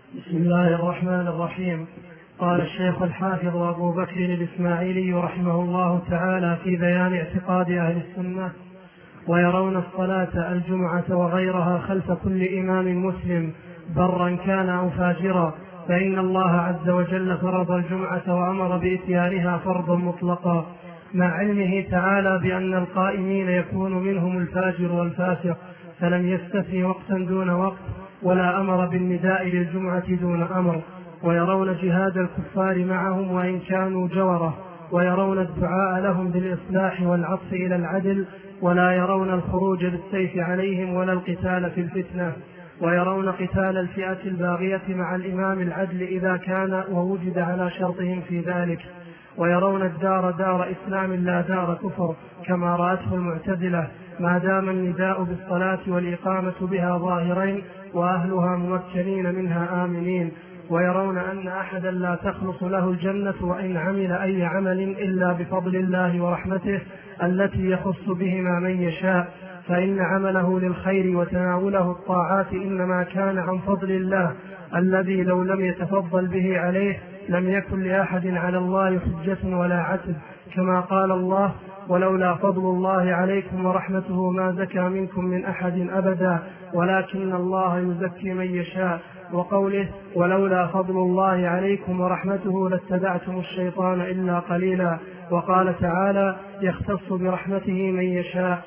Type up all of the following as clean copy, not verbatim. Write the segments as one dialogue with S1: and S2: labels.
S1: بسم الله الرحمن الرحيم. قال الشيخ الحافظ أبو بكر الإسماعيلي رحمه الله تعالى في بيان اعتقاد أهل السنة: ويرون الصلاة الجمعة وغيرها خلف كل إمام مسلم برا كان أو فاجرا، فإن الله عز وجل فرض الجمعة وأمر بإتيانها فرضا مطلقا، مع علمه تعالى بأن القائمين يكون منهم الفاجر والفاسق، فلم يستثني وقتا دون وقت، ولا أمر بالنداء للجمعة دون أمر. ويرون جهاد الكفار معهم وإن كانوا جورة، ويرون الدعاء لهم بالإصلاح والعطف إلى العدل، ولا يرون الخروج بالسيف عليهم ولا القتال في الفتنة. ويرون قتال الفئة الباغية مع الإمام العدل إذا كان ووجد على شرطهم في ذلك. ويرون الدار دار إسلام لا دار كفر كما رأته المعتزلة، ما دام النداء بالصلاة والإقامة بها ظاهرين وأهلها ممكنين منها آمنين. ويرون أن أحدا لا تخلص له الجنة وإن عمل أي عمل إلا بفضل الله ورحمته التي يخص بهما من يشاء، فإن عمله للخير وتناوله الطاعات إنما كان عن فضل الله الذي لو لم يتفضل به عليه لم يكن لأحد على الله حجة ولا عتب، كما قال الله: ولولا فضل الله عليكم ورحمته ما زكى منكم من أحد أبدا ولكن الله يزكي من يشاء. وقوله: ولولا فضل الله عليكم ورحمته لاتبعتم الشيطان إلا قليلا. وقال تعالى: يختص برحمته من يشاء.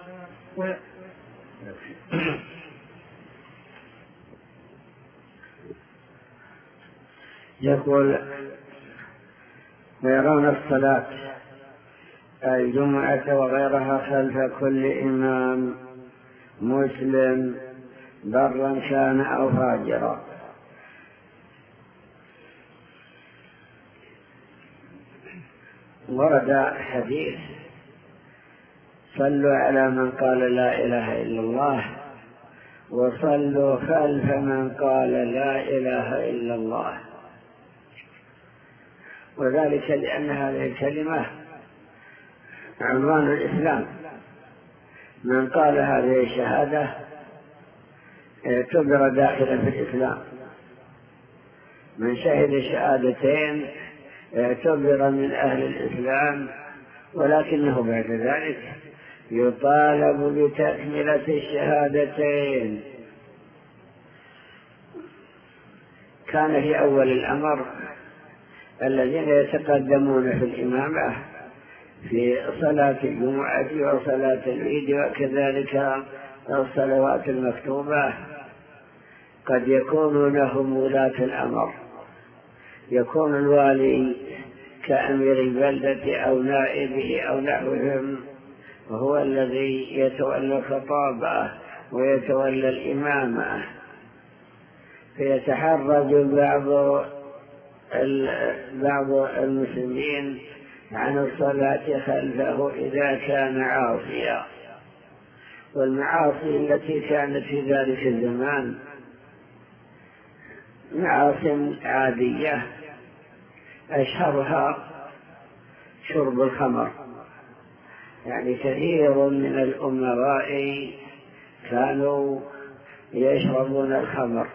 S2: يقول: ويرون الصلاة الجمعة وغيرها خلف كل إمام مسلم برا كان أو فاجرا. ورد حديث: صلوا على من قال لا إله إلا الله وصلوا خلف من قال لا إله إلا الله. وذلك لأن هذه الكلمة عنوان الإسلام، من قال هذه الشهادة اعتبر داخلا في الإسلام، من شهد شهادتين اعتبر من أهل الإسلام، ولكنه بعد ذلك يطالب بتكملة الشهادتين. كان في أول الأمر الذين يتقدمون في الإمامة في صلاة الجمعة وصلاة العيد وكذلك الصلوات المكتوبة قد يكون لهم ولاة الأمر، يكون الوالي كأمير البلدة أو نائبه أو نحوهم، وهو الذي يتولى الخطابة ويتولى الإمامة، فيتحرج بعض المسلمين عن الصلاة خلفه إذا كان عاصيا. والمعاصي التي كانت في ذلك الزمان معاصي عادية، أشهرها شرب الخمر، يعني كثير من الأمراء كانوا يشربون الخمر،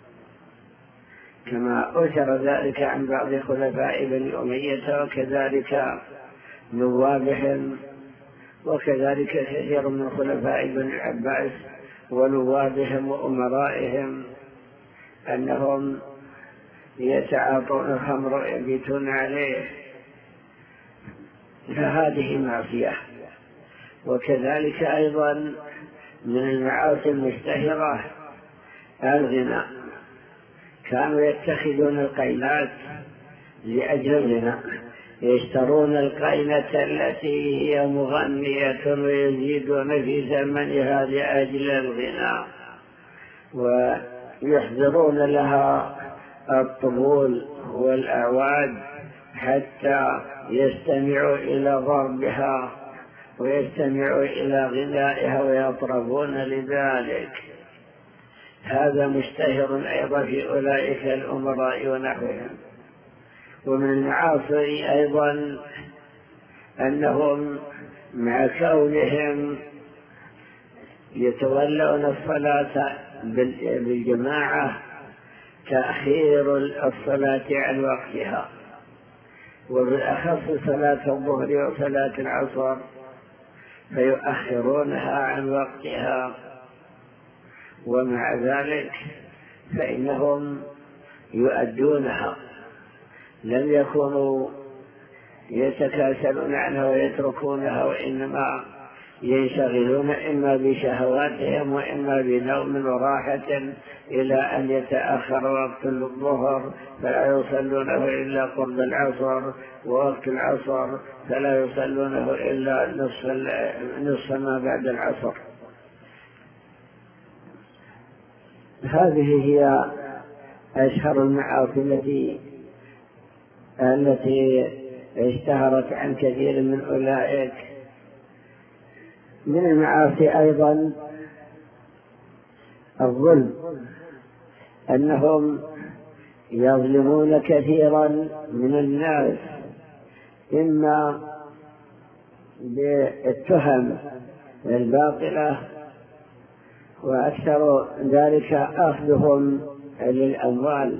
S2: كما أثر ذلك عن بعض خلفاء بني أمية وكذلك نوابهم، وكذلك كثير من خلفاء بني العباس ونوابهم وأمرائهم أنهم يتعاطون الخمر ويبيتون عليه، فهذه معصية. وكذلك أيضا من المعاصي المشتهرة الغناء، كانوا يتخذون القينات لأجل الغناء، يشترون القينة التي هي مغنية ويزيدون في ثمنها لأجل الغناء، ويحضرون لها الطبول والأعواد حتى يستمعوا إلى ضربها ويستمعوا إلى غنائها ويطربون لذلك. هذا مشتهر أيضا في أولئك الأمراء ونحوهم. ومن المعاصي أيضا أنهم مع كونهم يتولون الصلاة بالجماعة تأخير الصلاة عن وقتها، وبالأخص صلاة الظهر وصلاة العصر فيؤخرونها عن وقتها، ومع ذلك فإنهم يؤدونها، لم يكونوا يتكاسلون عنها ويتركونها، وإنما ينشغلون إما بشهواتهم وإما بنوم وراحة إلى أن يتأخر وقت الظهر فلا يصلونه إلا قرب العصر، ووقت العصر فلا يصلونه إلا نصف ما بعد العصر. هذه هي أشهر المعاصي التي اشتهرت عن كثير من أولئك. من المعاصي أيضا الظلم، أنهم يظلمون كثيرا من الناس، إما بالتهم الباطلة، وأكثر ذلك أخذهم للأموال،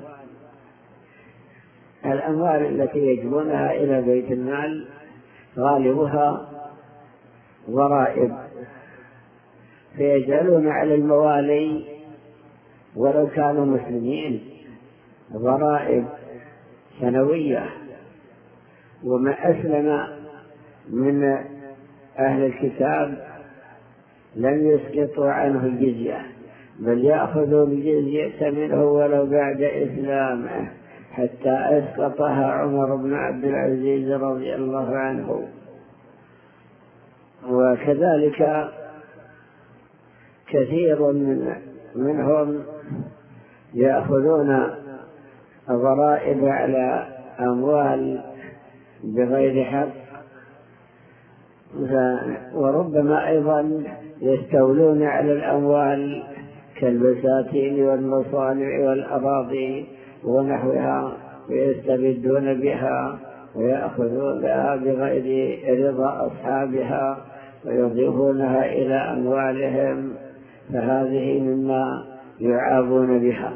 S2: الأموال التي يجبونها إلى بيت المال غالبها ضرائب، فيجعلون على الموالي ولو كانوا مسلمين ضرائب سنوية. وما أسلم من أهل الكتاب لم يسقطوا عنه الجزية، بل يأخذوا الجزية منه ولو بعد إسلامه، حتى أسقطها عمر بن عبد العزيز رضي الله عنه. وكذلك كثير منهم يأخذون ضرائب على أموال بغير حق، وربما أيضا يستولون على الأموال كالبساتين والمصانع والأراضي ونحوها، ويستبدون بها ويأخذونها بغير رضا أصحابها ويضيفونها إلى أموالهم، فهذه مما يعابون بها.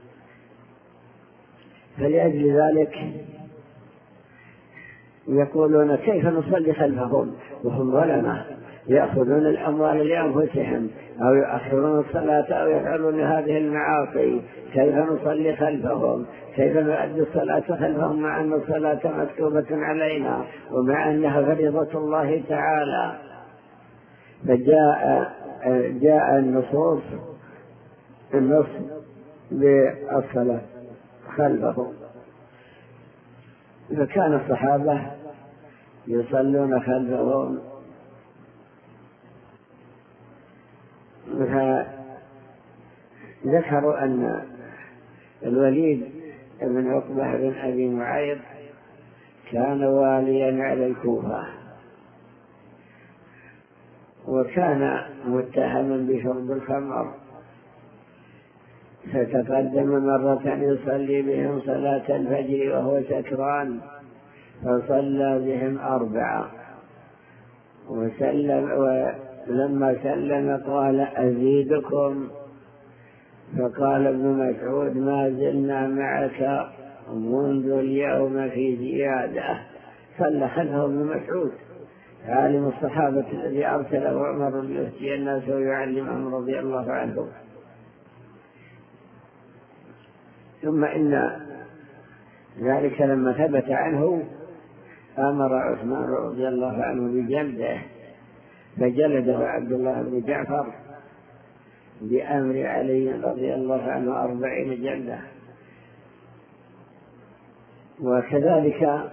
S2: فلأجل ذلك يقولون كيف نصلي خلفهم وهم ظلمة، يأخذون الأموال لأنفسهم أو يؤخرون الصلاة أو يفعلون هذه المعاصي، كيف نصلي خلفهم، كيف نؤدي الصلاة خلفهم مع أن الصلاة مكتوبة علينا ومع أنها فريضة الله تعالى. فجاء النص بالصلاة خلفهم، فكان الصحابة يصلون خلفهم. ذكروا أن الوليد بن عقبة بن أبي معيط كان واليا على الكوفة، وكان متهما بشرب الخمر، فتقدم مرة يصلي بهم صلاة الفجر وهو سكران، فصلى بهم 4 ولما سلم قال أزيدكم؟ فقال ابن مسعود ما زلنا معك منذ اليوم في زيادة. صلى خلفه ابن مسعود عالم الصحابة الذي أرسله عمر ليفتي الناس ويعلمهم رضي الله عنه. ثم إن ذلك لما ثبت عنه أمر عثمان رضي الله عنه بجلده، فجلده عبد الله بن جعفر بأمر علي رضي الله عنه 40 جلدة. وكذلك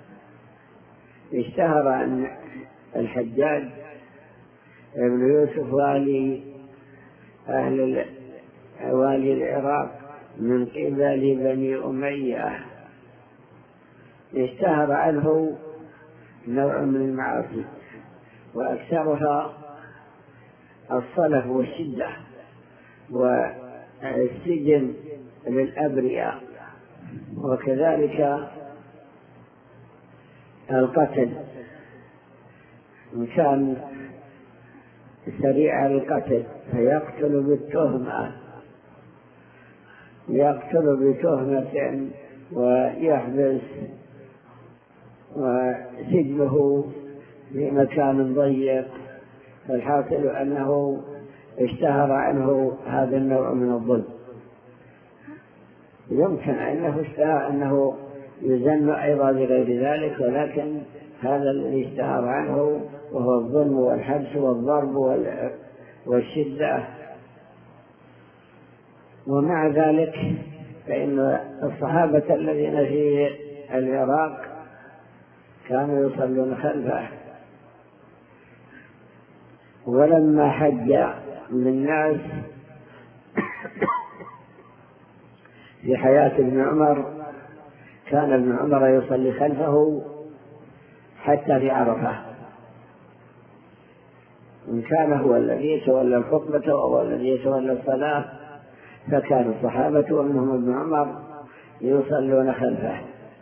S2: اشتهر أن الحجاج ابن يوسف والي العراق من قبل بني أمية، اشتهر عنه نوع من المعاصي، وأكثرها الصلف والشدة والسجن للأبرياء، وكذلك القتل، كان سريع القتل فيقتل بالتهمة يقتل بتهمة ويحبس وسجنه في مكان ضيق، فالحاصل أنه اشتهر عنه هذا النوع من الظلم. يمكن أنه يزن أيضا بغير ذلك، ولكن هذا الذي اشتهر عنه وهو الظلم والحبس والضرب والشدة. ومع ذلك فإن الصحابة الذين في العراق كانوا يصلون خلفه، ولما حج للناس في حياة ابن عمر كان ابن عمر يصلي خلفه حتى في عرفة، إن كان هو الذي يتولى الخطبة وهو الذي يتولى الصلاة، فكان الصحابة ومنهم ابن عمر يصلون خلفه.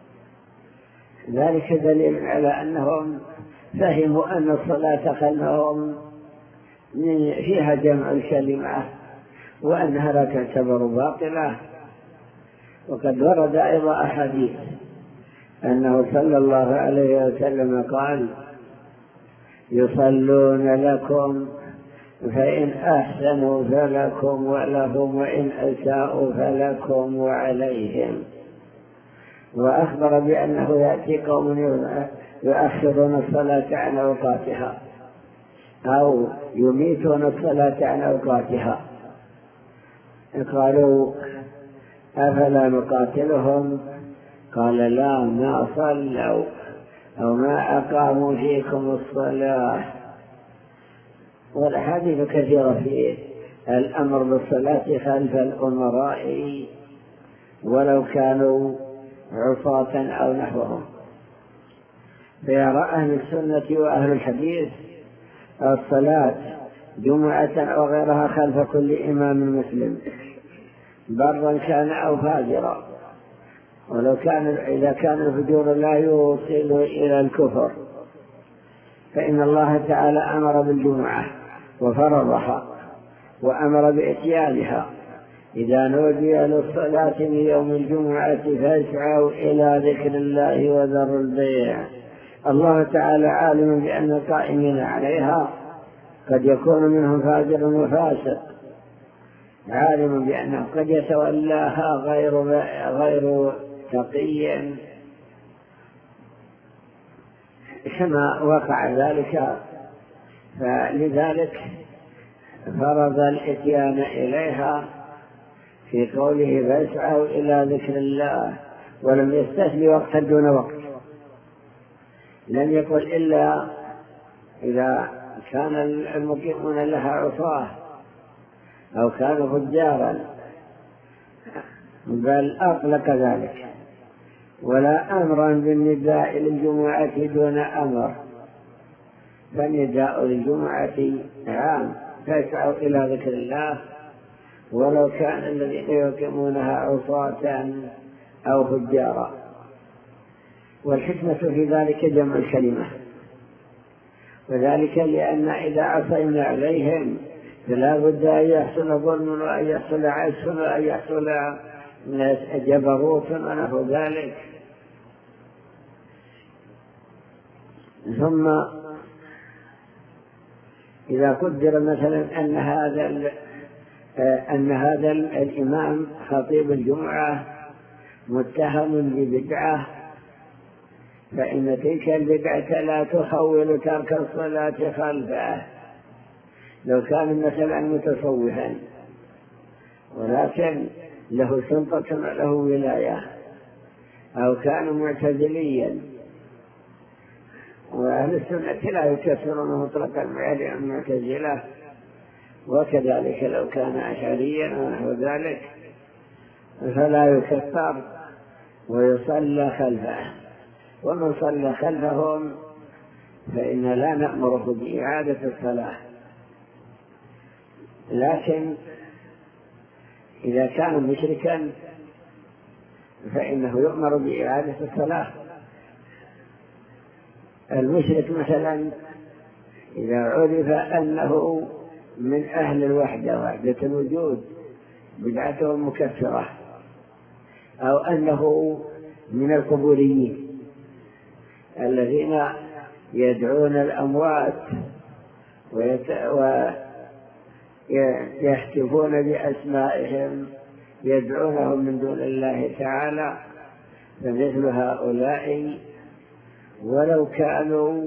S2: ذلك دليل على أنهم فهموا أن الصلاة خلفهم فيها جمع الكلمة وأنها لا تعتبر باطلة. وقد ورد أيضا أحاديث أنه صلى الله عليه وسلم قال: يصلون لكم فإن أحسنوا فلكم ولهم، وإن أساءوا فلكم وعليهم. وأخبر بأنه يأتي قوم يؤخرون الصلاة عن أوقاتها أو يميتون الصلاة عن أوقاتها. قالوا: أفلا نقاتلهم؟ قال: لا، ما صلوا أو ما أقاموا فيكم الصلاة. والأحاديث كثيرة في الأمر بالصلاة خلف الأمراء ولو كانوا عصاة أو نحوهم. فيرى أهل السنة وأهل الحديث الصلاة جمعة أو غيرها خلف كل إمام مسلم برا كان أو فاجرا، إذا كان الفجور لا يوصل إلى الكفر، فإن الله تعالى أمر بالجمعة وفرضها وأمر بإتيانها: إذا نودي للصلاة من يوم الجمعة فاسعوا إلى ذكر الله وذروا البيع. الله تعالى عالم بأن القائمين عليها قد يكون منهم فاجر وفاسق، عالم بأنه قد يتولاها غير تقي، كما وقع ذلك. فلذلك فرض الإتيان إليها في قوله: فاسعوا إلى ذكر الله، ولم يستثني وقتا دون وقت. لم يقل إلا إذا كان المقيمون لها عصاه أو كانوا فجارا، بل أطلق ذلك. ولا أمرا بالنداء للجمعة دون أمر، فالنداء للجمعة عام: فاسعوا إلى ذكر الله، ولو كان الذين يقيمونها عصاة أو فجارا. والحكمة في ذلك جمع الكلمة، وذلك لأن إذا عصينا عليهم فلا بد أن يحصل ظلم وأن يحصل عسف وأن يحصل جبروت ونحو ذلك. ثم إذا قدر مثلا أن هذا الإمام خطيب الجمعة متهم ببدعة، فإن تلك البدعة لا تخول ترك الصلاة خلفه. لو كان مثلا متصوفا ولكن له سلطة وله ولاية، أو كان معتزليا، وأهل السنة لا يكفرون مطلقا المعتزلة، وكذلك لو كان أشعريا ونحو ذلك فلا يكفر ويصلى خلفه. ومن صلى خلفهم فإن لا نأمره بإعادة الصلاة، لكن إذا كان مشركا فإنه يؤمر بإعادة الصلاة. المشرك مثلا إذا عرف أنه من أهل الوحدة، وحدة الوجود، بدعته المكفرة، أو أنه من القبوريين الذين يدعون الأموات ويهتفون بأسمائهم يدعونهم من دون الله تعالى. فمثل هؤلاء ولو كانوا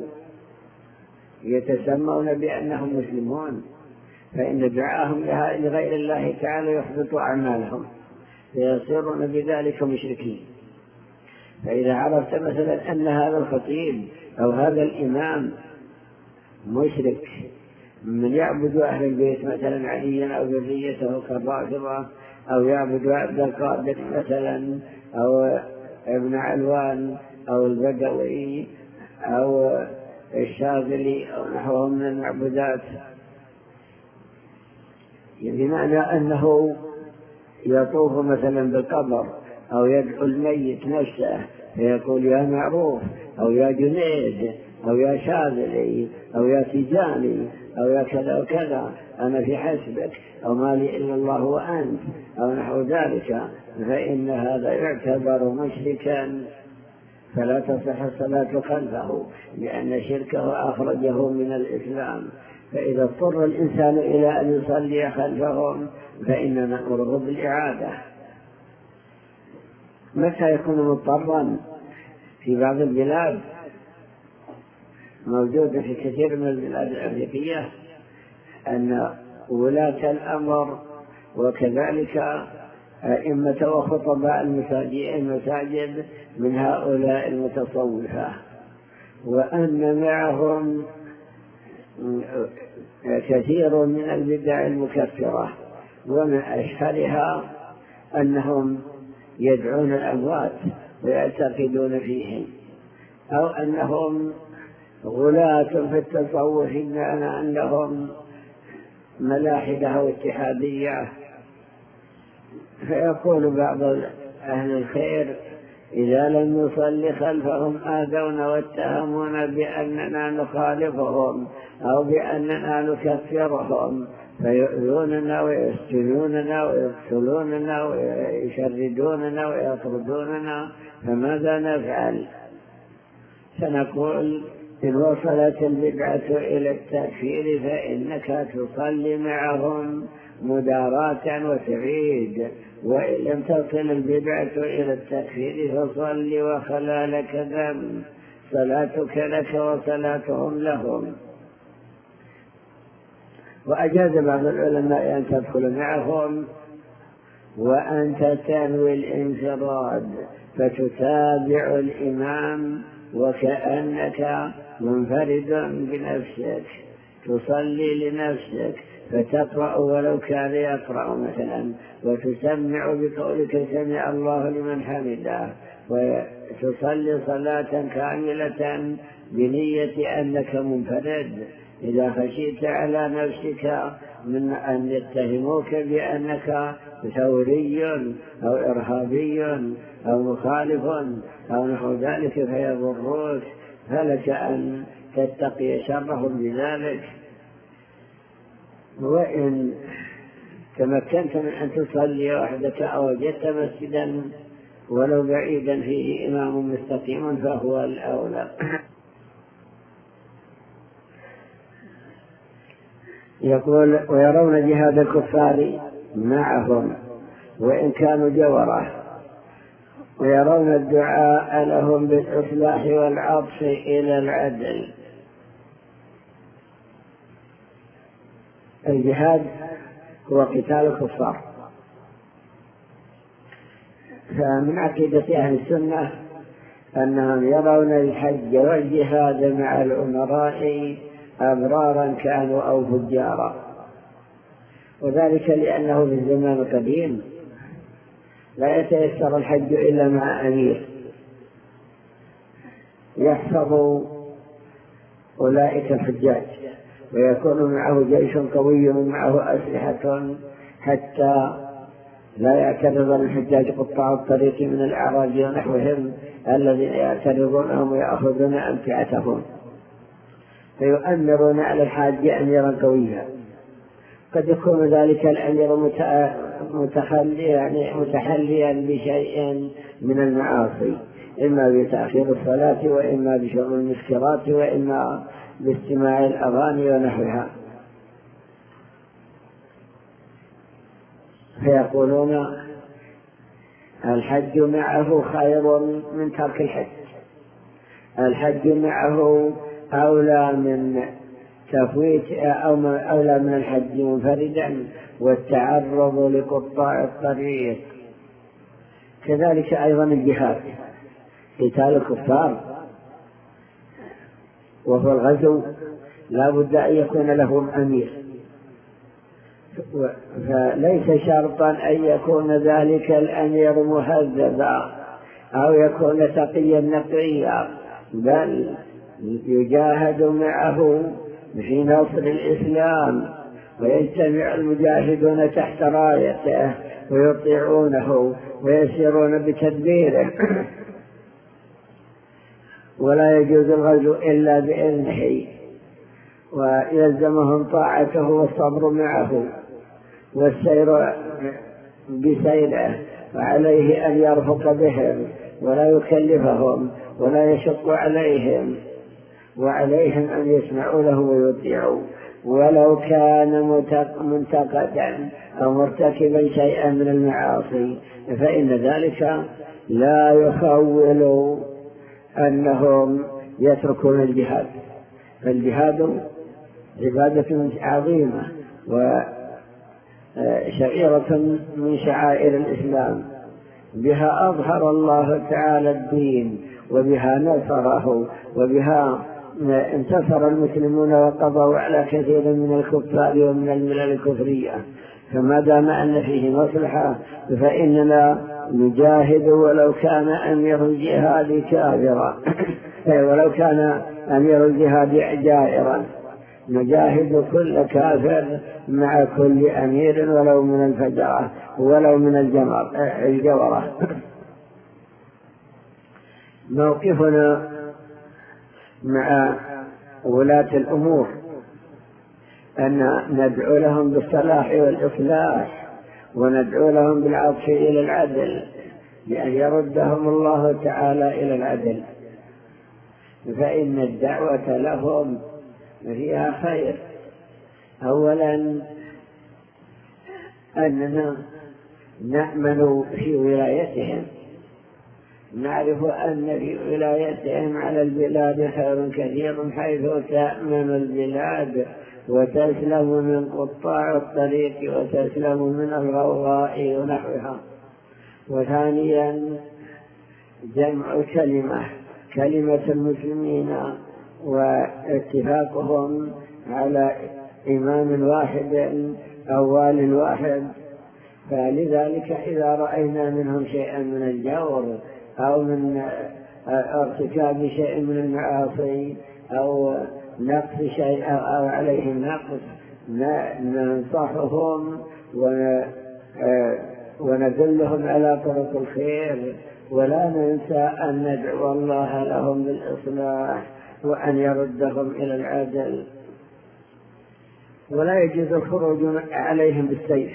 S2: يتسمون بأنهم مسلمون فإن دعاهم لغير الله تعالى يحبط أعمالهم فيصيرون بذلك مشركين. فإذا عرفت مثلا أن هذا الخطيب أو هذا الإمام مشرك من يعبد أهل البيت مثلا عليا أو ذريته كالرافضة، أو يعبد عبد القادر مثلا أو ابن علوان أو البدوي أو الشاذلي أو نحوهم من المعبودات، بمعنى أنه يطوف مثلا بالقبر أو يدعو الميت نفسه فيقول يا معروف أو يا جنيد أو يا شاذلي أو يا تجاني أو يا كذا وكذا أنا في حسبك أو ما لي إلا الله وأنت أو نحو ذلك، فإن هذا يعتبر مشركا فلا تصح الصلاة خلفه لأن شركه أخرجه من الإسلام. فإذا اضطر الإنسان إلى أن يصلي خلفهم فإننا نأمره بالإعادة. متى يكون مضطرا؟ في بعض البلاد موجود في كثير من البلاد الأفريقية أن ولاة الأمر وكذلك أئمة وخطباء المساجد من هؤلاء المتصوفة، وأن معهم كثير من البدع المكفرة، ومن أشهرها أنهم يدعون الأموات ويعتقدون فيهم، أو أنهم غلاة في التصوف بمعنى أنهم ملاحدة واتحادية. فيقول بعض أهل الخير إذا لم نصلي خلفهم آذونا واتهمونا بأننا نخالفهم أو بأننا نكفرهم فيؤذوننا ويسجنوننا ويقتلوننا ويشردوننا ويطردوننا، فماذا نفعل؟ سنقول إن وصلت البدعة إلى التكفير فإنك تصلي معهم مداراة وتعيد، وإن لم تصل البدعة إلى التكفير فصل وخلا لك ذنب، صلاتك لك وصلاتهم لهم. وأجاز بعض العلماء أن تدخل معهم وأنت تنوي الانفراد فتتابع الإمام وكأنك منفرد بنفسك، تصلي لنفسك فتقرأ ولو كان يقرأ مثلا وتسمع بقولك سمع الله لمن حمده، وتصلي صلاة كاملة بنية أنك منفرد. إذا خشيت على نفسك من أن يتهموك بأنك ثوري أو إرهابي أو مخالف أو نحو ذلك فيضروك، فلك أن تتقي شرهم بذلك. وإن تمكنت من أن تصلي وحدك أو وجدت مسجدا ولو بعيدا فيه إمام مستقيم فهو الأولى. يقول ويرون جهاد الكفار معهم وإن كانوا جورة، ويرون الدعاء لهم بالإصلاح والعطف إلى العدل. الجهاد هو قتال الكفار، فمن عقيدة أهل السنة أنهم يرون الحج والجهاد مع الأمراء أبرارا كانوا أو فجارا، وذلك لأنه في الزمان القديم لا يتيسر الحج إلا مع أمير يحفظ أولئك الحجاج ويكون معه جيش قوي ومعه أسلحة حتى لا يعترض الحجاج قطاع الطريق من الأعراب ونحوهم الذين يعترضونهم ويأخذون أمتعتهم، فيؤمرون على الحاج أميرا قويا قد يكون ذلك الأمير متحليا بشيء من المعاصي، إما بتأخير الصلاة، وإما بشرب المسكرات، وإما باستماع الأغاني ونحوها. فيقولون الحج معه خير من ترك الحج، الحج معه أولى من تفويت أولى من الحج منفردا والتعرض لقطاع الطريق. كذلك أيضا الجهاد، قتال الكفار وهو الغزو لا بد أن يكون له أمير، فليس شرطا أن يكون ذلك الأمير مهذبا أو يكون تقيا نقيا، بل يجاهد معه في نصر الإسلام، ويجتمع المجاهدون تحت رايته ويطيعونه ويسيرون بتدبيره، ولا يجوز الغزو إلا بإذنه، ويلزمهم طاعته والصبر معه والسير بسيره، وعليه أن يرفق بهم ولا يكلفهم ولا يشق عليهم، وعليهم أن يسمعوا له ويطيعوا، ولو كان منتقدا أو مرتكبا شيئا من المعاصي، فإن ذلك لا يخول أنهم يتركون الجهاد. فالجهاد عبادة عظيمة وشعيرة من شعائر الإسلام، بها أظهر الله تعالى الدين، وبها نصره، وبها انتصر المسلمون وقضوا على كثير من الكفار ومن الملل الكفرية. فما دام أن فيه مصلحة فإننا نجاهد ولو كان أمير الجهاد كافرا ولو كان أمير الجهاد جائرا، نجاهد كل كافر مع كل أمير ولو من الفجرة ولو من الجورة. موقفنا مع ولاة الأمور أن ندعو لهم بالصلاح والإصلاح، وندعو لهم بالعطف إلى العدل، بأن يردهم الله تعالى إلى العدل، فإن الدعوة لهم فيها خير. أولا أننا نأمن في ولايتهم، نعرف أن في ولايتهم على البلاد خير كثير، حيث تأمن البلاد وتسلم من قطاع الطريق وتسلم من الغوغاء ونحوها. وثانيا جمع كلمة المسلمين واتفاقهم على إمام واحد أو وال واحد. فلذلك إذا رأينا منهم شيئا من الجور أو من ارتكاب شيء من المعاصي أو نقص شيء أو عليهم نقص، ننصحهم وندلهم على طرق الخير، ولا ننسى أن ندعو الله لهم بالإصلاح وأن يردهم إلى العدل. ولا يجوز الخروج عليهم بالسيف.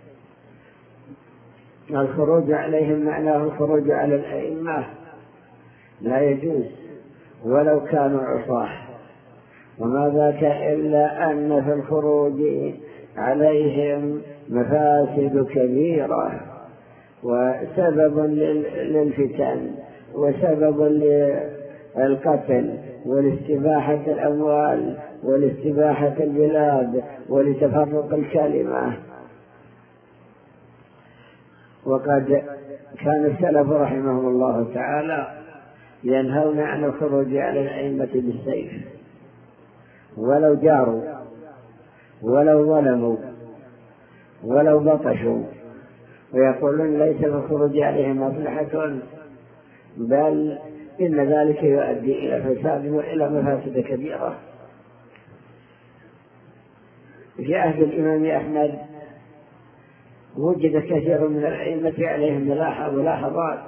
S2: الخروج عليهم معناه الخروج على الأئمة، لا يجوز ولو كانوا عصاه، وما ذاك إلا أن في الخروج عليهم مفاسد كبيرة وسبب للفتن وسبب للقتل ولاستباحة الأموال ولاستباحة البلاد ولتفرق الكلمة. وقد كان السلف رحمهم الله تعالى ينهون عن الخروج على الأئمة بالسيف، ولو جاروا ولو ظلموا ولو بطشوا، ويقولون ليس في الخروج عليهم مصلحة، بل إن ذلك يؤدي إلى فساد وإلى مفاسد كبيرة. في عهد الإمام أحمد وجد كثير من الأئمة عليهم ملاحظات،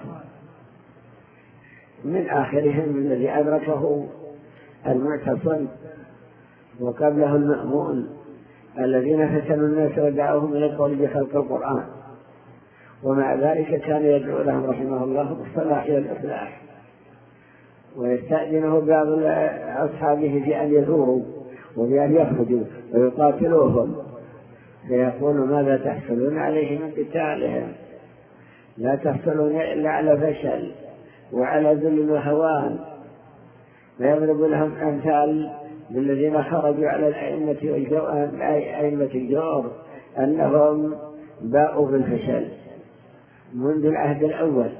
S2: من آخرهم الذي أدركه المعتصم وقبله المأمون الذين فتنوا الناس ودعوهم إلى القول بخلق القرآن، ومع ذلك كان يدعو لهم رحمه الله بالصلاح والإصلاح، ويستأذنه بعض أصحابه في أن يزوروا وبأن يخرجوا ويقاتلوهم، فيقول ماذا تحصلون عليه من قتالهم؟ لا تحصلون إلا على فشل وعلى ذل وهوان. ويضرب لهم أمثال بالذين خرجوا على أئمة الجور أنهم باءوا بالفشل منذ العهد الأول.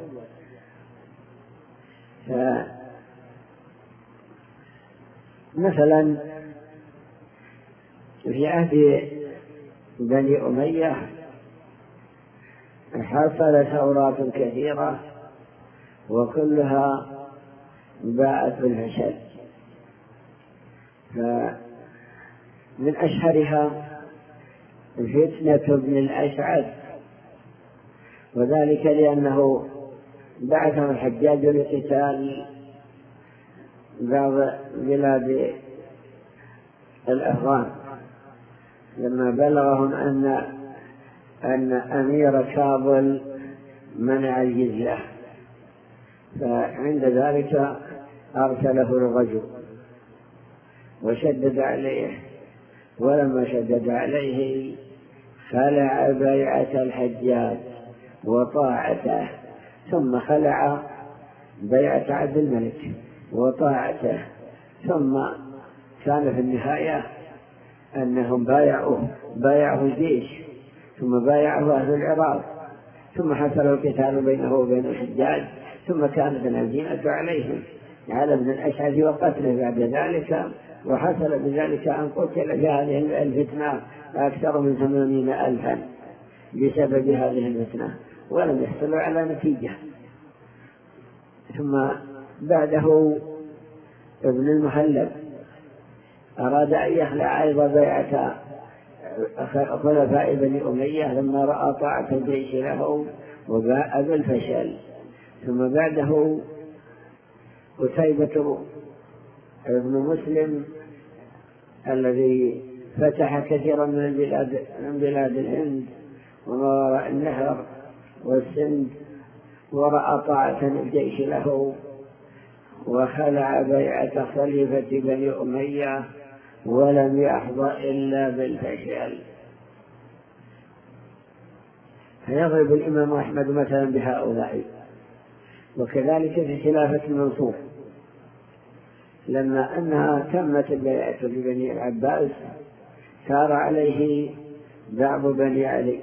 S2: مثلا في عهد بني أمية حصل ثورات كثيرة وكلها باءت بالفشل، فمن أشهرها فتنة ابن الأسعد، وذلك لأنه بعثه الحجاج لقتال بعض بلاد الأفغان لما بلغهم أن أمير كابل منع الجزية، فعند ذلك أرسله الغزو وشدد عليه، ولما شدد عليه خلع بيعة الحجاج وطاعته، ثم خلع بيعة عبد الملك وطاعته، ثم كان في النهاية أنهم بايعوا الجيش، ثم بايعوا أهل العراق، ثم حصل القتال بينه وبين الحجاج، ثم كانت الهزيمة عليهم على ابن الأشعث وقتله بعد ذلك، وحصل بذلك أن قتل في هذه الفتنة أكثر من 80,000 بسبب هذه الفتنة، ولم يحصلوا على نتيجة. ثم بعده ابن المهلب أراد أن يخلع أيضا بيعة خلفاء بني أمية لما رأى طاعة الجيش له وباء بالفشل. ثم بعده قتيبة ابن مسلم الذي فتح كثيرا من بلاد الهند وما وراء النهر والسند، ورأى طاعة الجيش له وخلع بيعة خليفة بني أمية ولم يحظى إلا بالفشل. فيضرب الإمام أحمد مثلا بهؤلاء. وكذلك في خلافة المنصور لما أنها تمت البيعة لبني العباس سار عليه بعض بني علي،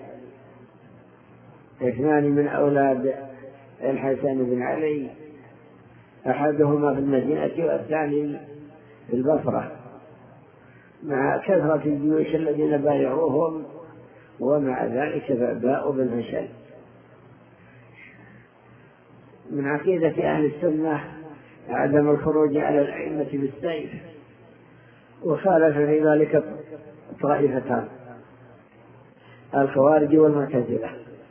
S2: 2 من أولاد الحسن بن علي، أحدهما في المدينة والثاني في البصرة، مع كثرة الجيوش الذين بايعوهم، ومع ذلك باءوا بالفشل. من عقيدة أهل السنة عدم الخروج على الأئمة بالسيف، وخالف في ذلك طائفتان، الخوارج والمعتزلة.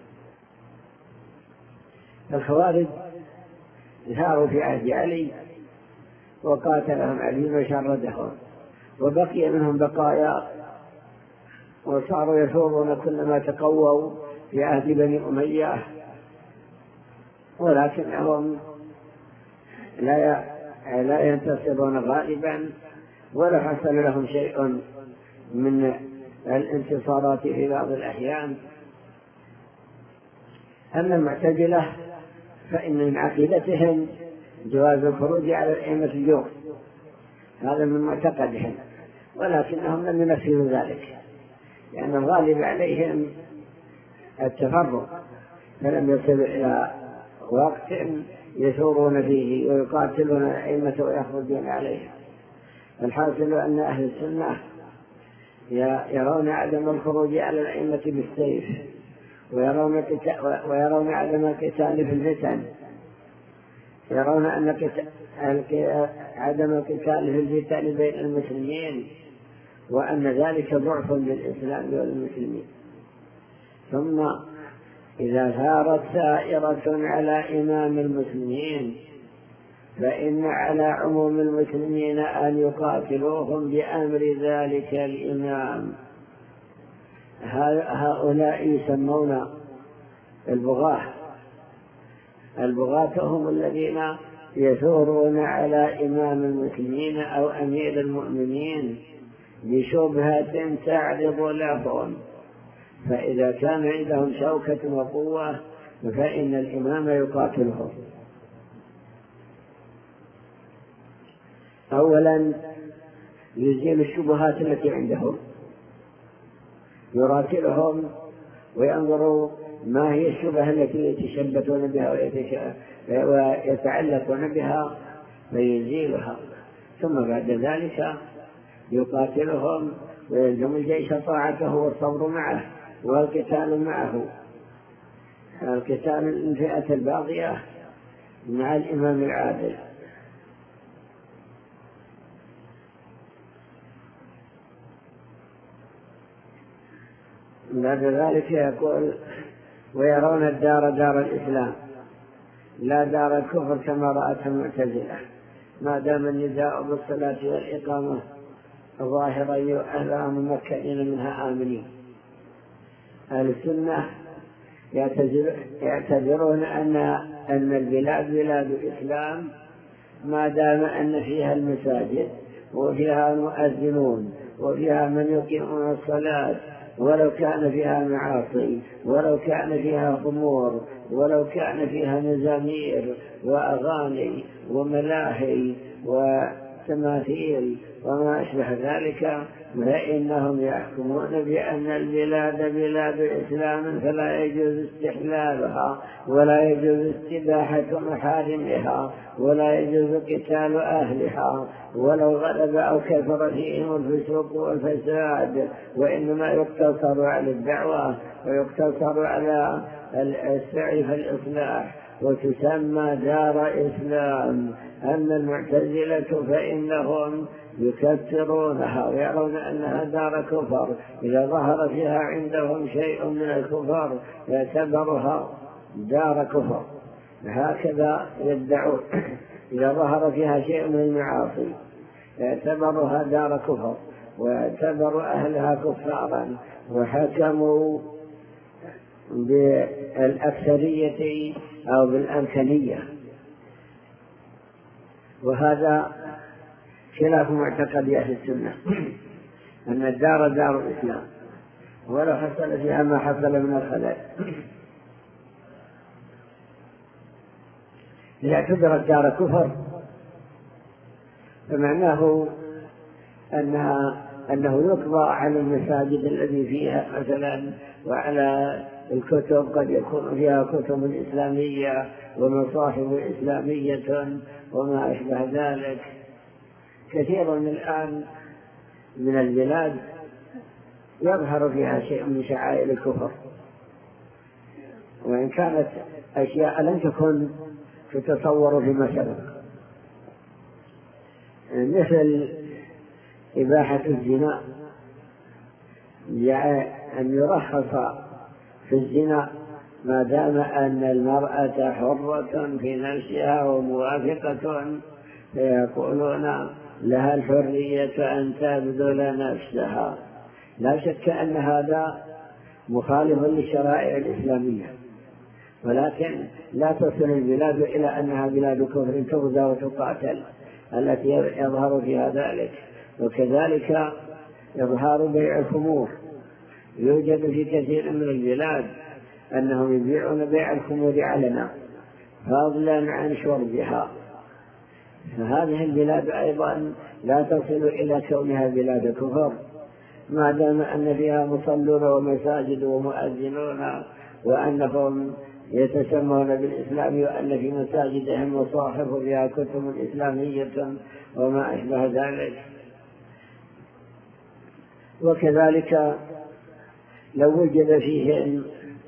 S2: الخوارج ظهروا في عهد علي وقاتلهم علي وشردهم، وبقي منهم بقايا وصاروا يثورون كلما تقووا في عهد بني أمية، ولكنهم لا ينتصرون غالبا ولا حصل لهم شيء من الانتصارات في بعض الأحيان. أما المعتزلة فإن من عقيدتهم جواز الخروج على الأئمة الجور، هذا من معتقدهم، ولكنهم لم ينفذوا ذلك لأن الغالب عليهم التفرق، فلم يصلوا إلى وقت يثورون فيه ويقاتلون الأئمة ويخرجون عليهم. الحاصل أن أهل السنة يرون عدم الخروج على الأئمة بالسيف، ويرون عدم القتال في الفتن، يرون أن عدم القتال في الفتن بين المسلمين، وأن ذلك ضعف للإسلام والمسلمين. ثم إذا ثارت ثائرة على إمام المسلمين فإن على عموم المسلمين أن يقاتلوهم بأمر ذلك الإمام، هؤلاء يسمون البغاة هم الذين يثورون على إمام المسلمين أو أمير المؤمنين بشبهة تعرض لهم، فإذا كان عندهم شوكة وقوة فإن الإمام يقاتلهم. أولا يزيل الشبهات التي عندهم، يراسلهم وينظروا ما هي الشبهة التي يتشبثون بها ويتعلقون بها فيزيلها، ثم بعد ذلك يقاتلهم ويلزم الجيش طاعته والصبر معه والقتال معه، القتال الفئة الباغية مع الإمام العادل. بعد ذلك يقول ويرون الدار دار الإسلام لا دار الكفر كما رأتها المعتزلة، ما دام النداء بالصلاة والإقامة ظاهرا أهلها ممكنين منها آمنين. أهل السنة يعتبرون أن البلاد بلاد الإسلام ما دام أن فيها المساجد وفيها المؤذنون وفيها من يقيمون الصلاة، ولو كان فيها معاصي ولو كان فيها خمور ولو كان فيها مزامير وأغاني وملاهي وتماثيل وما أشبه ذلك، فإنهم يحكمون بأن البلاد بلاد إسلام فلا يجوز استحلالها ولا يجوز استباحة محارمها ولا يجوز قتال أهلها ولو غلب أو كثر فيهم الفسوق والفساد، وإنما يقتصر على الدعوة ويقتصر على السعي في الإصلاح وتسمى دار إسلام. أما المعتزلة فإنهم يكفرونها ويرون أنها دار كفر، إذا ظهر فيها عندهم شيء من الكفر يعتبرها دار كفر، هكذا يدعون. إذا ظهر فيها شيء من المعاصي يعتبرها دار كفر ويعتبر أهلها كفارا، وحكموا بالأكثرية أو بالأمكانية، وهذا خلاف معتقد أهل السنة أن الدار دار الإسلام ولو حصل فيها ما حصل من الخلل. إذا اعتبرت دار كفر فمعناه أنه يقضى على المساجد الذي فيها مثلا وعلى الكتب، قد يكون فيها كتب إسلامية ومصاحف إسلامية وما أشبه ذلك. كثير من الآن من البلاد يظهر فيها شيء من شعائر الكفر، وإن كانت أشياء لم تكن تتصور فيما سبق، مثل إباحة الزنا، أن يرخص في الزنا ما دام أن المرأة حرة في نفسها وموافقة، فيقولون لها الحرية أن تبذل نفسها. لا شك أن هذا مخالف للشرائع الإسلامية، ولكن لا تصل البلاد إلى أنها بلاد كفر تغزى وتقاتل التي يظهر فيها ذلك. وكذلك يظهر بيع الخمور، يوجد في كثير من البلاد أنهم يبيعون بيع الخمور علنا فضلا عن شربها، فهذه البلاد أيضا لا تصل إلى كونها بلاد كفر ما دام أن فيها مصلون ومساجد ومؤذنون وأنهم يتسمون بالإسلام وأن في مساجدهم مصاحف فيها كتب إسلامية وما أشبه ذلك. وكذلك لو وجد فيهم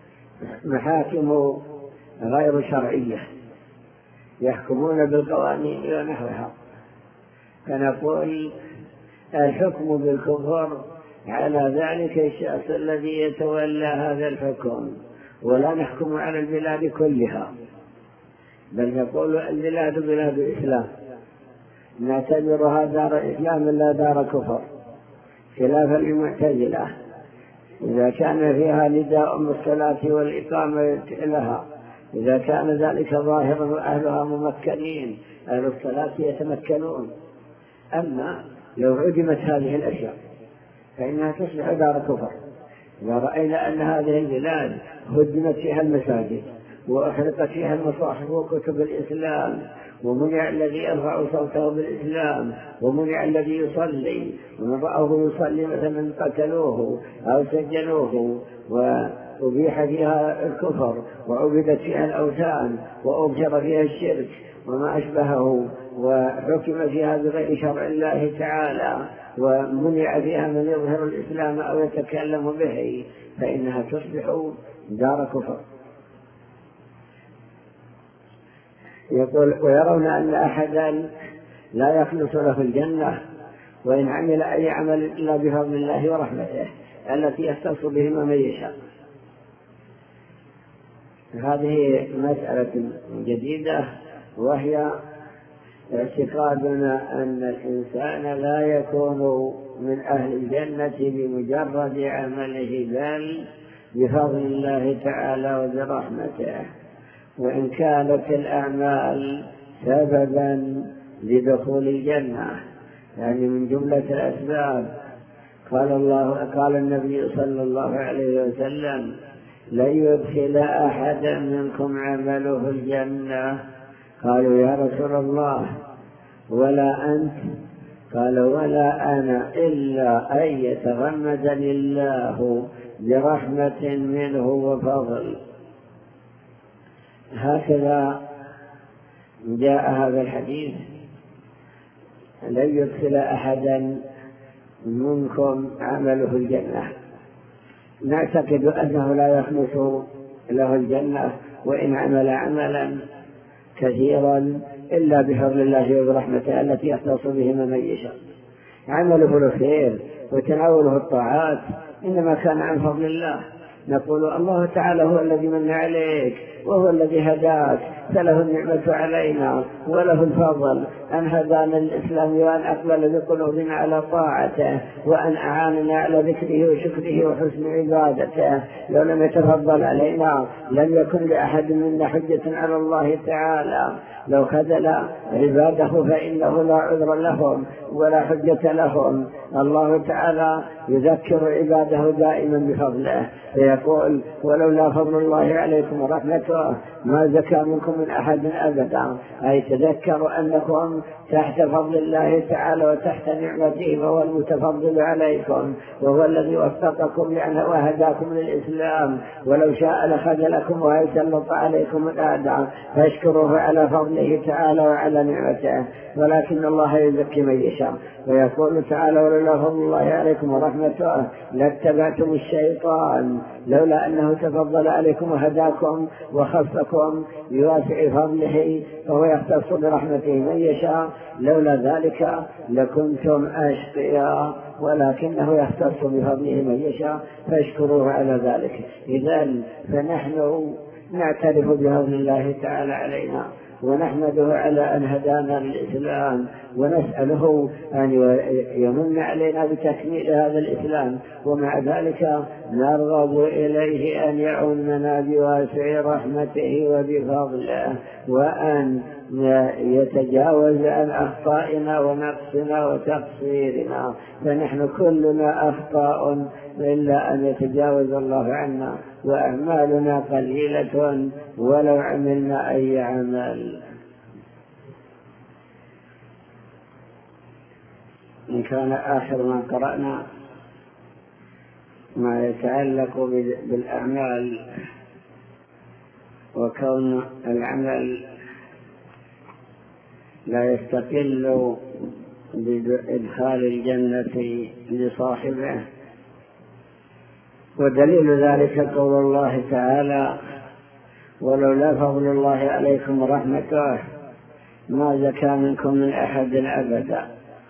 S2: محاكم غير شرعية يحكمون بالقوانين ونحوها، فنقول الحكم بالكفر على ذلك الشخص الذي يتولى هذا الحكم، ولا نحكم على البلاد كلها، بل نقول البلاد بلاد الإسلام نعتبرها دار إسلام لا دار كفر، خلافا للمعتزلة إذا كان فيها نداء بالصلاة والإقامة لها، إذا كان ذلك ظاهرا وأهلها ممكنين، أهل الصلاة يتمكنون. أما لو عدمت هذه الأشياء فإنها تصبح دار كفر. إذا رأينا أن هذه البلاد هدمت فيها المساجد وأحرقت فيها المصاحف وكتب الإسلام، ومنع الذي يرفع صوته بالإسلام، ومنع الذي يصلي، ومن رأه يصلي مثلا قتلوه أو سجنوه، وأبيح فيها الكفر وعبدت فيها الأوثان وأبشر فيها الشرك وما أشبهه، وحكم فيها بغير شرع الله تعالى، ومنع فيها من يظهر الإسلام أو يتكلم به، فإنها تصبح دار كفر. يقول: ويرون أن أحدا لا يخلص له الجنة وإن عمل أي عمل إلا بفضل الله ورحمته التي يختص بهما من يشاء. هذه مسألة جديدة، وهي اعتقادنا أن الإنسان لا يكون من أهل الجنة بمجرد عمله، بل بفضل الله تعالى وبرحمته، وإن كانت الأعمال سببا لدخول الجنة، يعني من جملة الأسباب. قال النبي صلى الله عليه وسلم: لن يدخل أحدا منكم عمله الجنة. قالوا: يا رسول الله ولا أنت؟ قال: ولا أنا، إلا أن يتغمدني الله برحمة منه وفضل. هكذا جاء هذا الحديث: لن يدخل أحدا منكم عمله الجنة. نعتقد أنه لا يخلص له الجنة وإن عمل عملا كثيرا إلا بفضل الله وبرحمته التي يختص بهما من يشاء. عمله الخير وتناوله الطاعات إنما كان عن فضل الله. نقول: الله تعالى هو الذي من عليك وهو الذي هداك، فله النعمة علينا وله الفضل أن هدانا الإسلام، وأن أقبل بقلوبنا على طاعته، وأن أعاننا على ذكره وشكره وحسن عبادته. لو لم يتفضل علينا لم يكن لأحد منا حجة على الله تعالى. لو خذل عباده فإنه لا عذر لهم ولا حجة لهم. الله تعالى يذكر عباده دائما بفضله، فيقول: ولولا فضل الله عليكم ورحمته ما زكى منكم من أحد أبدا. أي تذكروا أنكم تحت فضل الله تعالى وتحت نعمته، فهو المتفضل عليكم، وهو الذي وفقكم لأنه وهداكم للإسلام. ولو شاء لخذلكم ويسلط عليكم الأعداء، فاشكروه على فضله تعالى وعلى نعمته، ولكن الله يزكي من يشاء. ويقول تعالى: ولولا فضل الله عليكم ورحمته لاتبعتم الشيطان، لولا أنه تفضل عليكم وهداكم وخصكم بواسع فضله، فهو يختص برحمته من يشاء، لولا ذلك لكنتم أشقياء، ولكنه يختص بفضله من يشاء، فاشكروه على ذلك. إذن فنحن نعترف بفضل الله تعالى علينا، ونحمده على أن هدانا للإسلام، ونسأله أن يمن علينا بتكميل هذا الإسلام، ومع ذلك نرغب إليه أن يعمنا بواسع رحمته وبفضله، وأن يتجاوز عن أخطائنا ونقصنا وتقصيرنا، فنحن كلنا أخطاء إلا أن يتجاوز الله عنا، وأعمالنا قليلة ولو عملنا أي عمل. إن كان آخر ما قرأنا ما يتعلق بالأعمال، وكون العمل لا يستقل بإدخال الجنة لصاحبه. ودليل ذلك قول الله تعالى: ولولا فضل الله عليكم ورحمته ما زكى منكم من أحد أبدا.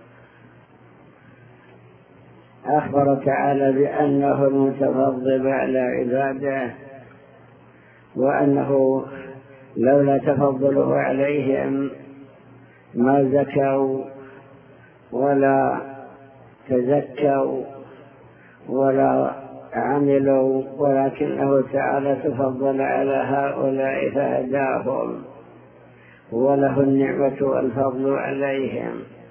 S2: أخبر تعالى بأنه المتفضل على عباده، وأنه لولا تفضله عليهم ما زكوا ولا تزكوا ولا عملوا، ولكنه تعالى تفضل على هؤلاء فهداهم، وله النعمة والفضل عليهم.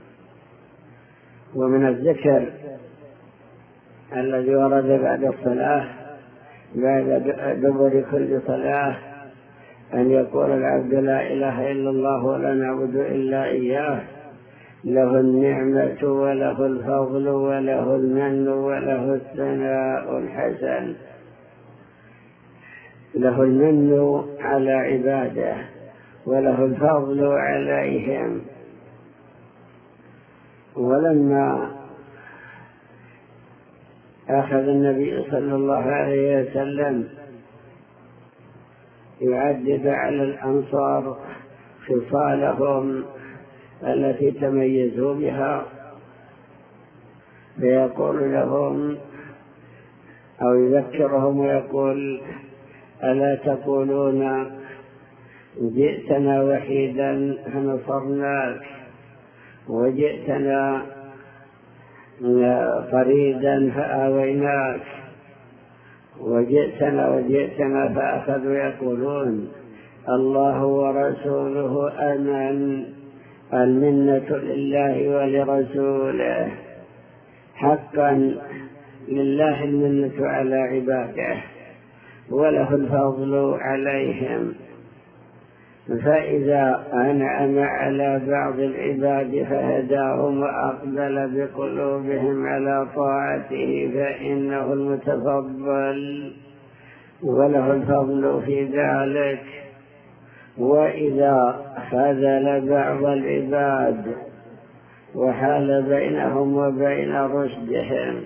S2: ومن الذكر الذي ورد بعد الصلاة بعد دبر كل صلاة أن يقول العبد لا إله إلا الله ولا نعبد إلا إياه، له النعمة وله الفضل وله المن وله الثناء الحسن. له المن على عباده وله الفضل عليهم. ولما أخذ النبي صلى الله عليه وسلم يعدد على الأنصار خصالهم التي تميزوا بها، فيقول لهم أو يذكرهم ويقول: ألا تقولون جئتنا وحيدا فنصرناك، وجئتنا فريدا فآويناك، وجئتنا فأخذوا يقولون: الله ورسوله أمن، المنة لله ولرسوله، حقا لله المنة على عباده وله الفضل عليهم. فإذا أنعم على بعض العباد فهداهم وأقبل بقلوبهم على طاعته فإنه المتفضل وله الفضل في ذلك. وإذا خذل بعض العباد وحال بينهم وبين رشدهم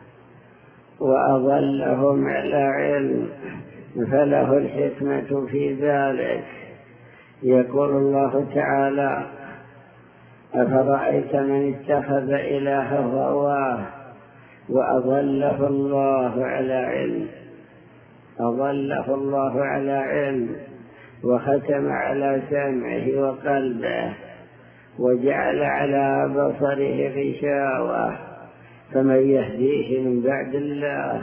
S2: وأضلهم على علم فله الحكمة في ذلك. يقول الله تعالى: أفرأيت من اتخذ إلهه هواه وأضله الله على علم وختم على سمعه وقلبه وجعل على بصره غشاوة فمن يهديه من بعد الله.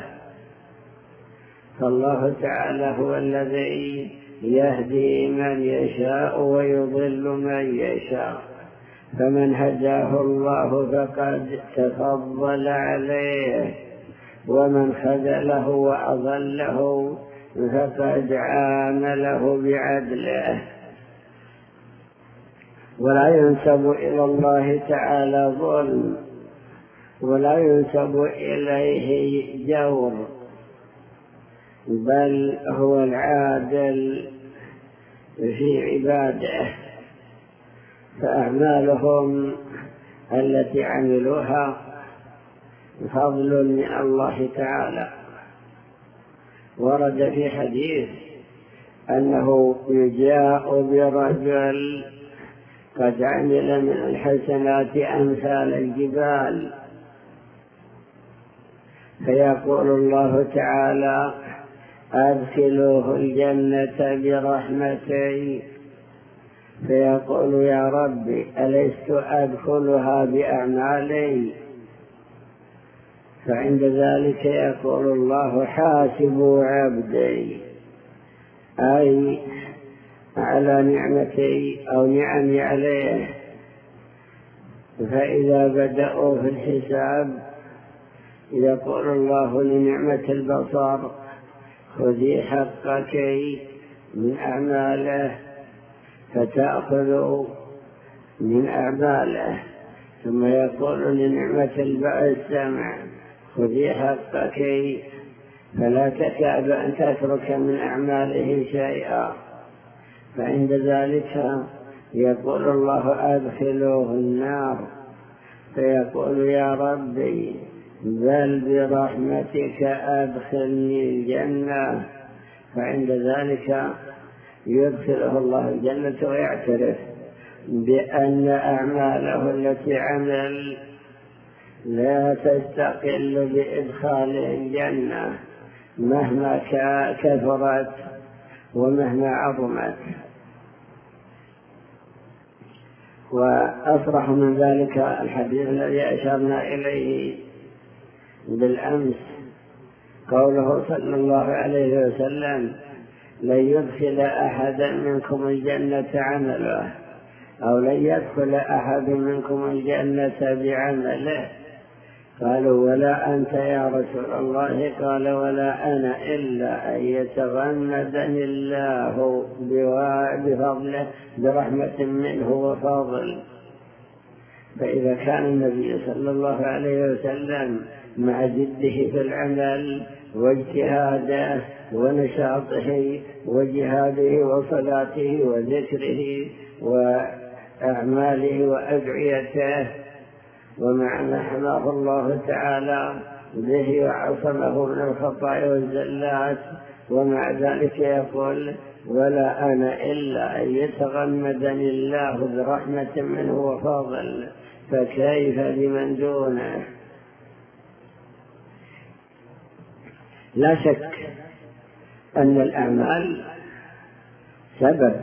S2: فالله تعالى هو الذي يهدي من يشاء ويضل من يشاء، فمن هداه الله فقد تفضل عليه، ومن خذله وأضله فقد عامله بعدله. ولا ينسب إلى الله تعالى ظلم ولا ينسب إليه جور، بل هو العادل في عباده. فأعمالهم التي عملوها فضل من الله تعالى. ورد في حديث أنه يجاء برجل قد عمل من الحسنات أمثال الجبال، فيقول الله تعالى: أدخلوه الجنة برحمتي، فيقول: يا ربي ألست أدخلها بأعمالي؟ فعند ذلك يقول الله: حاسبوا عبدي، أي على نعمتي أو نعمي عليه. فإذا بدأوا في الحساب يقول الله لنعمة البصر: خذي حقك من أعماله، فتأخذ من أعماله. ثم يقول لنعمة السمع: خذي حقك، فلا تكاد أن تترك من أعماله شيئا. فعند ذلك يقول الله: أدخلوه النار، فيقول: يا ربي بل برحمتك أدخلني الجنة. فعند ذلك يدخله الله الجنة ويعترف بأن أعماله التي عمل لا تستقل بإدخاله الجنة مهما كثرت ومهما عظمت. وأصرح من ذلك الحديث الذي أشرنا إليه بالأمس قوله صلى الله عليه وسلم: لن يدخل أحدا منكم الجنة عمله، أو لن يدخل أحد منكم الجنة بعمله. قالوا: ولا أنت يا رسول الله؟ قال: ولا أنا، إلا أن يتغمدني الله بفضله برحمة منه وفضل. فإذا كان النبي صلى الله عليه وسلم مع جده في العمل واجتهاده ونشاطه وجهاده وصلاته وذكره وأعماله وأدعيته، ومع ما حماه الله تعالى به وعصمه من الخطايا والزلات، ومع ذلك يقول: ولا أنا إلا أن يتغمدني الله برحمة منه وفضل، فكيف بمن دونه؟ لا شك أن الأعمال سبب،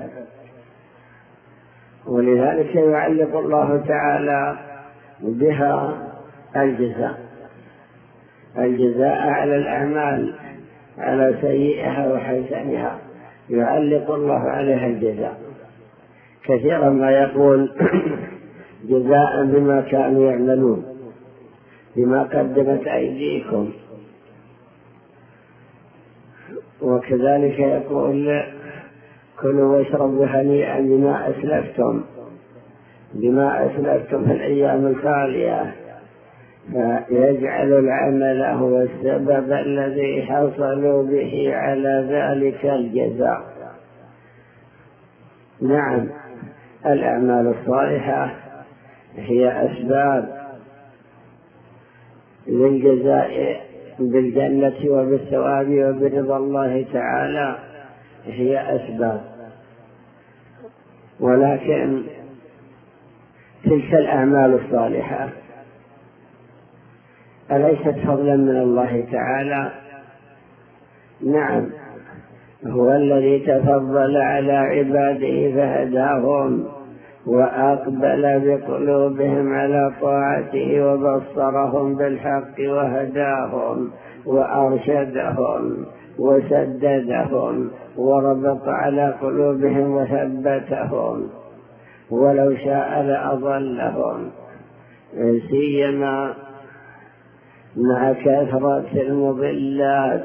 S2: ولذلك يعلق الله تعالى بها الجزاء على الأعمال، على سيئها وحسنها يعلق الله عليها الجزاء. كثيرا ما يقول: جزاء بما كانوا يعملون، بما قدمت أيديكم. وكذلك يقول: كلوا واشربوا هنيئا بما أسلفتم في الأيام الخالية. فيجعل العمل هو السبب الذي حصلوا به على ذلك الجزاء. نعم، الأعمال الصالحة هي أسباب للجزاء بالجنة وبالثواب وبرضا الله تعالى، هي أسباب، ولكن تلك الأعمال الصالحة أليست فضلا من الله تعالى؟ نعم، هو الذي تفضل على عباده فهداهم وأقبل بقلوبهم على طاعته وبصرهم بالحق وهداهم وأرشدهم وسددهم وربط على قلوبهم وثبتهم، ولو شاء لأضلهم، سيما مع كثرة المضلات،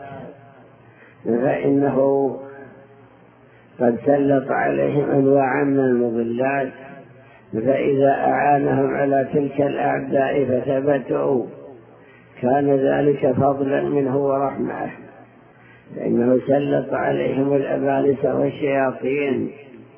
S2: فإنه قد سلط عليهم أنواعا من المضلات، فإذا أعانهم على تلك الأعداء فثبتوا كان ذلك فضلا منه ورحمة، فإنه سلط عليهم الأبالسة والشياطين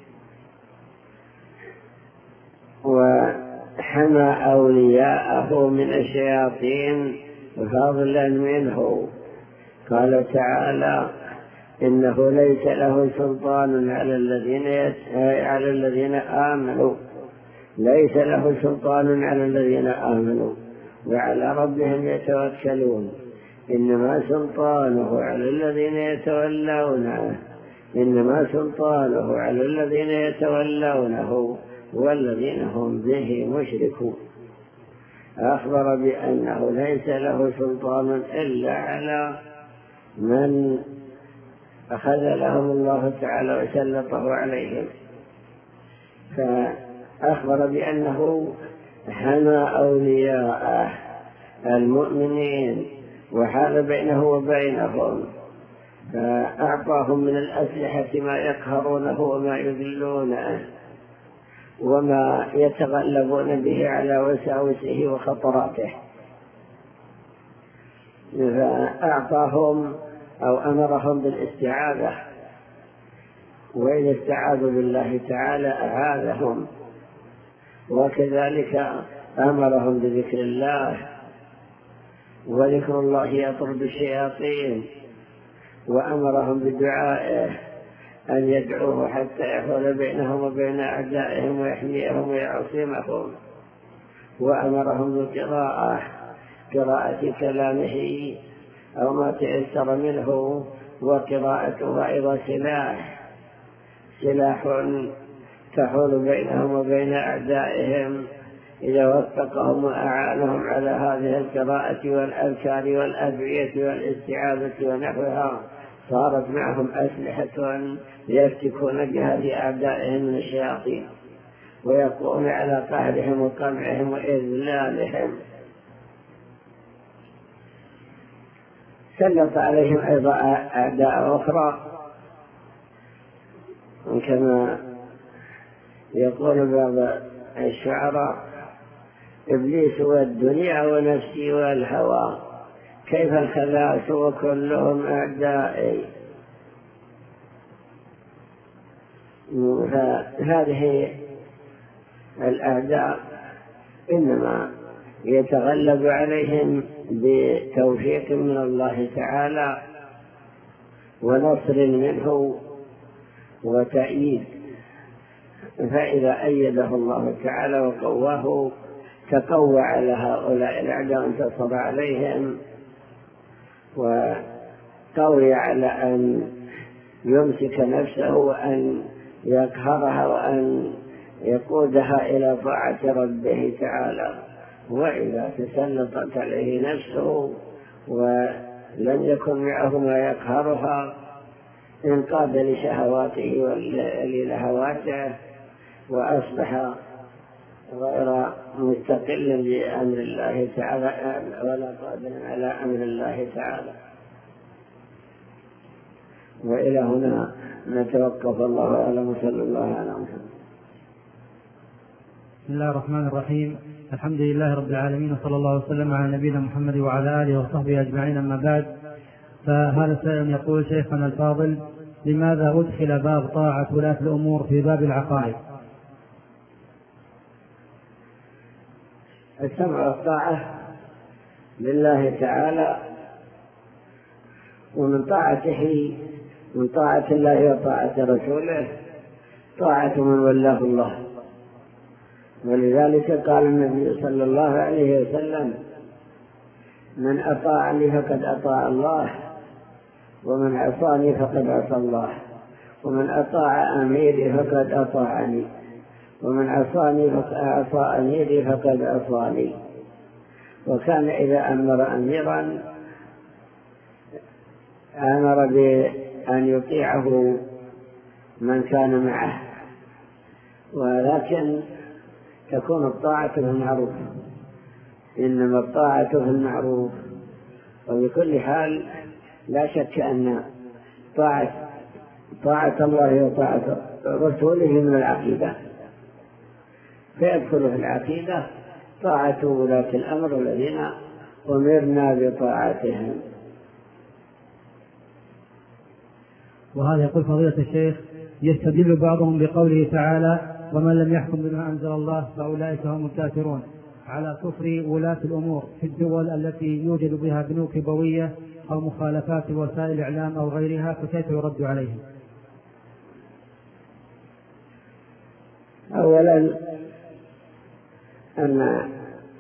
S2: وحمى أولياءه من الشياطين فضلا منه. قال تعالى: إنه ليس له سلطان على الذين آمنوا، ليس له سلطان على الذين آمنوا وعلى ربهم يتوكلون، إنما سلطانه على الذين يتولونه، إنما سلطانه على الذين يتولونه والذين هم به مشركون. أخبر بأنه ليس له سلطان إلا على من أخذلهم الله تعالى وسلطه عليهم، فأخبر بأنه حمى أولياءه المؤمنين وحال بينه وبينهم، فأعطاهم من الأسلحة ما يقهرونه وما يذلونه وما يتغلبون به على وساوسه وخطراته، فأعطاهم أو أمرهم بالاستعاذة، وإذا استعاذوا بالله تعالى أعاذهم، وكذلك أمرهم بذكر الله، وذكر الله يطرد الشياطين، وأمرهم بدعائه أن يدعوه حتى يحول بينهم وبين أعدائهم ويحميهم ويعصمهم، وأمرهم بقراءة كلامه أو ما تيسر منه، وقراءته أيضا سلاح تحول بينهم وبين أعدائهم إذا وفقهم وأعانهم على هذه القراءة والأذكار والأدعية والاستعاذة ونحوها صارت معهم أسلحة يفتكون بها في أعدائهم من الشياطين ويقوون على قهرهم وقمعهم وإذلالهم. سلط عليهم أيضا أعداء أخرى كما يقول بعض الشعراء: إبليس والدنيا ونفسي والهوى كيف الخلاص وكلهم أعدائي. هذه الأعداء إنما يتغلب عليهم بتوفيق من الله تعالى ونصر منه وتأييد، فإذا أيده الله تعالى وقواه تقوى على هؤلاء الأعداء وانتصر عليهم وقوي على أن يمسك نفسه وأن يقهرها وأن يقودها إلى طاعة ربه تعالى. وإذا تسلطت عليه نفسه ولم يكن معه ما يقهرها انقاد لشهواته ولهواته وأصبح غير مستقل بأمر الله تعالى ولا قادر على أمر الله تعالى. وإلى هنا نتوقف. الله أعلم. صلى الله عليه وسلم.
S3: بسم الله الرحمن الرحيم. الحمد لله رب العالمين وصلى الله وسلم على نبينا محمد وعلى آله وصحبه أجمعين. أما بعد، فهذا سائل يقول: شيخنا الفاضل، لماذا أدخل باب طاعة ولاة الأمور في باب العقائد؟
S2: السمع والطاعة لله تعالى، ومن طاعته من طاعة الله وطاعة رسوله طاعة من ولاه الله. ولذلك قال النبي صلى الله عليه وسلم: من أطاعني فقد أطاع الله، ومن عصاني فقد عصى الله، ومن أطاع أميري فقد أطاعني، ومن عصى أميري فقد عصاني. وكان إذا أمر أميرا أمر بأن يطيعه من كان معه، ولكن تكون الطاعة في المعروف، إنما الطاعة في المعروف. وبكل حال لا شك أن طاعة الله وطاعة رسوله من العقيدة، فيدخل في العقيدة طاعة ولاة الأمر الذين أمرنا بطاعتهم.
S3: وهذا يقول فضيلة الشيخ: يستدل بعضهم بقوله تعالى: ومن لم يحكم بما أنزل الله فأولئك هم الكافرون، على كفر ولاة الأمور في الدول التي يوجد بها بنوك بوية أو مخالفات وسائل الإعلام أو غيرها، فكيف يرد عليهم؟
S2: أولا أن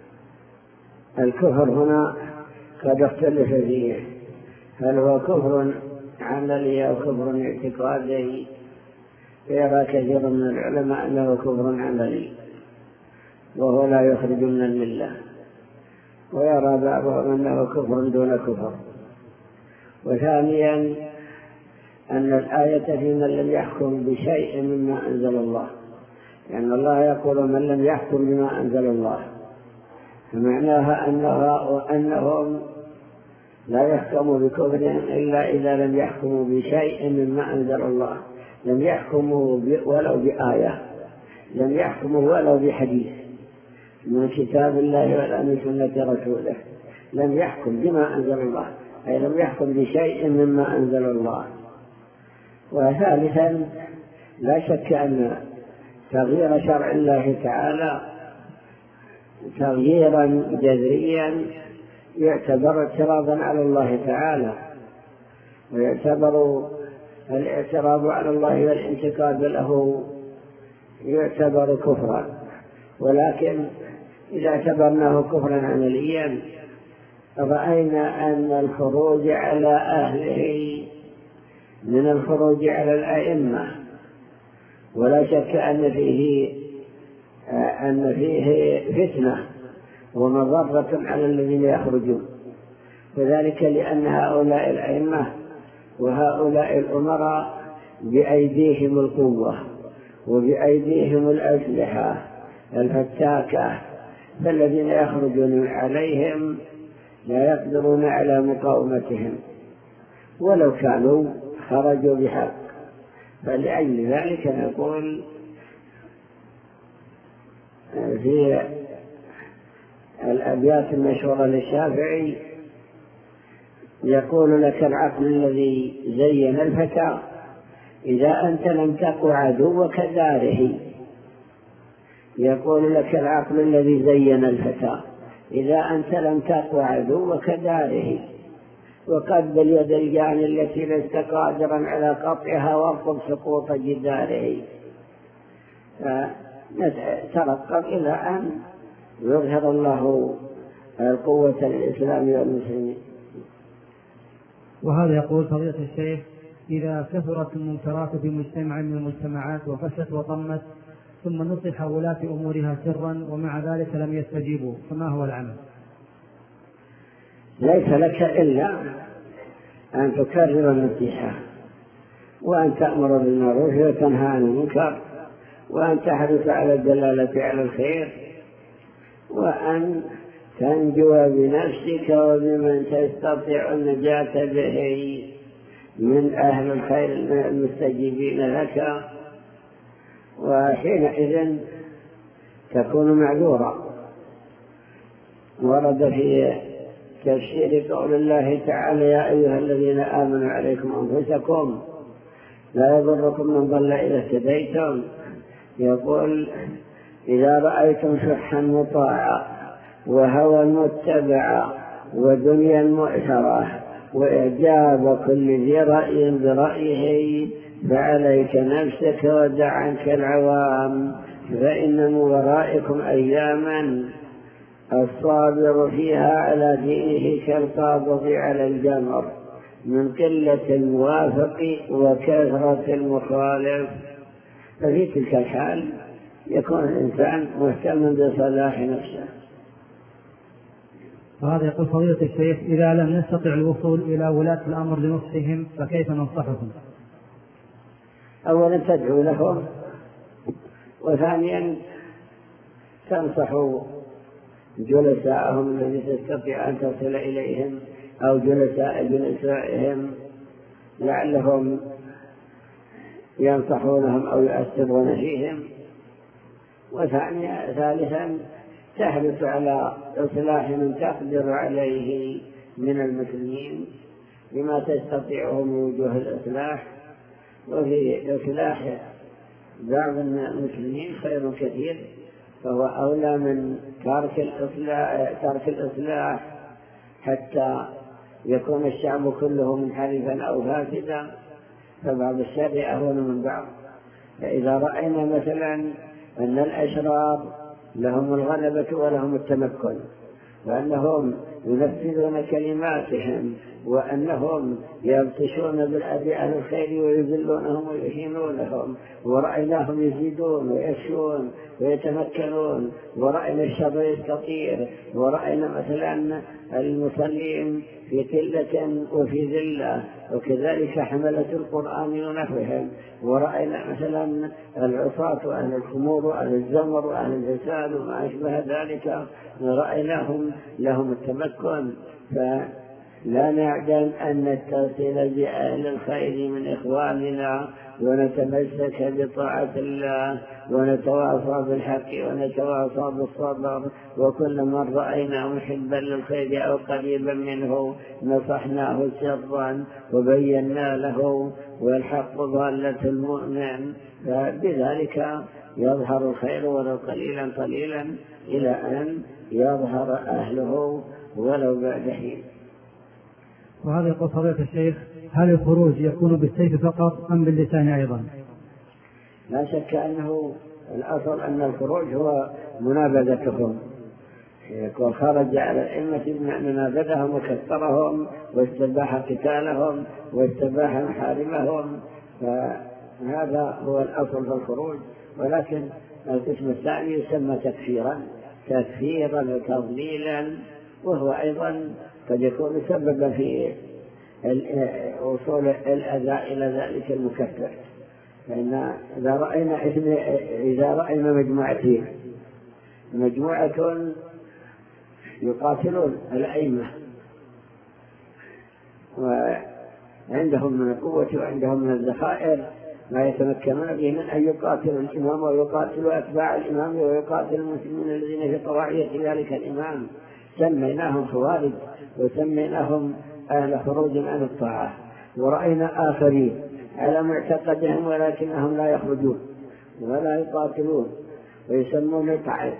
S2: الكفر هنا قد اختلف فيه، هل هو كفر عملي أو كفر اعتقادي؟ يرى كثير من العلماء أنه كفر عملي وهو لا يخرج من الملة، ويرى بعضهم أنه كفر دون كفر. وثانيا أن الآية في من لم يحكم بشيء مما أنزل الله، لأن الله يقول: من لم يحكم بما أنزل الله، فمعناها أنهم لا يحكموا بكفر إلا إذا لم يحكموا بشيء مما أنزل الله، لم يحكموا ولو بآية، لم يحكموا ولو بحديث من كتاب الله ولا من سنة رسوله، لم يحكم بما أنزل الله، أي لم يحكم بشيء مما أنزل الله. وثالثا لا شك أن تغيير شرع الله تعالى تغييرا جذريا يعتبر اعتراضا على الله تعالى، ويعتبر الاعتراض على الله والانتقاد له يعتبر كفرا. ولكن إذا اعتبرناه كفرا عمليا رأينا أن الخروج على أهله من الخروج على الأئمة، ولا شك أن فيه لأن فيه فتنة ومضرة على الذين يخرجون، وذلك لأن هؤلاء الأئمة وهؤلاء الأمراء بأيديهم القوة وبأيديهم الأسلحة الفتاكة، فالذين يخرجون عليهم لا يقدرون على مقاومتهم ولو كانوا خرجوا بحق. فلأجل ذلك نقول في الأبيات المشهورة للشافعي: يقول لك العقل الذي زين الفتى إذا أنت لم تق عدوك داره. يقول لك العقل الذي زين الفتى إذا أنت لم تق عدوك داره، وقبل يد الجان التي لست قادرا على قطعها وارقب سقوط جداره. ترقب إلى أن يظهر الله القوة للإسلام والمسلمين.
S3: وهذا يقول فضيلة الشيخ: إذا كثرت المنكرات في مجتمع من المجتمعات وفشت وطمت ثم نصح ولاة أمورها سرا ومع ذلك لم يستجيبوا، فما هو العمل؟
S2: ليس لك إلا أن تكرر النصيحة، وأن تأمر بالمعروف وتنهى عن المنكر، وأن تحرص على الدلالة على الخير، وأن تنجو بنفسك وبمن تستطيع النجاة به من أهل الخير المستجيبين لك، وحينئذ تكون معذورا. ورد في تفسير قول الله تعالى: يا أيها الذين آمنوا عليكم أنفسكم لا يضركم من ضل إذا اهتديتم. يقول: إذا رأيتم شحا مطاعا وهوى متبعا ودنيا مؤثرة وإعجاب كل ذي رأي برأيه فعليك نفسك ودع عنك العوام، فإن من ورائكم أياما الصابر فيها على دينه كالقابض على الجمر من قلة الموافق وكثرة المخالف. ففي تلك الحال يكون الإنسان مهتما بصلاح نفسه.
S3: وهذا يقول فضيلة الشيخ: إذا لم نستطع الوصول إلى ولاة الأمر لنصحهم فكيف ننصحهم؟
S2: أولا تدعو لهم، وثانيا تنصح جلساءهم الذين تستطيع أن تصل إليهم أو جلساء جلسائهم لعلهم ينصحونهم أو يؤثرون فيهم. ثالثا تحرص على إصلاح من تقدر عليه من المسلمين بما تستطيعه من وجوه الإصلاح. وفي إصلاح بعض المسلمين خير كثير، فهو أولى من ترك الإصلاح حتى يكون الشعب كله منحرفا أو فاسدا، فبعض الشر أهون من بعض. فإذا رأينا مثلا أن الأشرار لهم الغلبة ولهم التمكن، وأنهم ينفذون كلماتهم، وأنهم يبطشون بالأهل الخير ويذلونهم ويهينونهم، ورأيناهم يزيدون ويشون ويتمكنون، ورأينا الشر يستطير، ورأينا مثلا المصلين في قلة وفي ذلة، وكذلك حملة القرآن ونحوهم، ورأينا مثلا العصاة وأهل الخمور وأهل الزمر وأهل الفساد وما أشبه ذلك، رأيناهم لهم التمكن. فلا نعدم أن نتصل بأهل الخير من إخواننا ونتمسك بطاعة الله ونتواصى بالحق ونتواصى بالصبر، وكل من رأينا محبا للخير أو قريبا منه نصحناه سرا وبينا له، والحق ضالة المؤمن، فبذلك يظهر الخير ولو قليلا قليلا إلى أن يظهر أهله ولو بعد حين.
S3: وهذا يقول فضيلة الشيخ: هل الخروج يكون بالسيف فقط أم باللسان أيضا؟
S2: لا شك أنه الأصل أن الخروج هو منابذتهم، يكون خرج على الأئمة بمعنى نابذهم وكسرهم واستباح قتالهم واستباح محارمهم، فهذا هو الأصل في الخروج. ولكن القسم الثاني يسمى تكفيرا وتضليلا، وهو أيضا قد يكون سببا في وصول الأذى إلى ذلك المكفر. لأن إذا رأينا مجموعة يقاتلون الأئمة وعندهم من القوة وعندهم من الذخائر ما يتمكنون به من أن يقاتلوا الإمام ويقاتلوا أتباع الإمام ويقاتلوا المسلمين الذين في طواعية ذلك الإمام، سميناهم خوارج وسميناهم أهل خروج عن الطاعة. ورأينا آخرين على معتقدهم ولكنهم لا يخرجون ولا يقاتلون ويسمون القعد،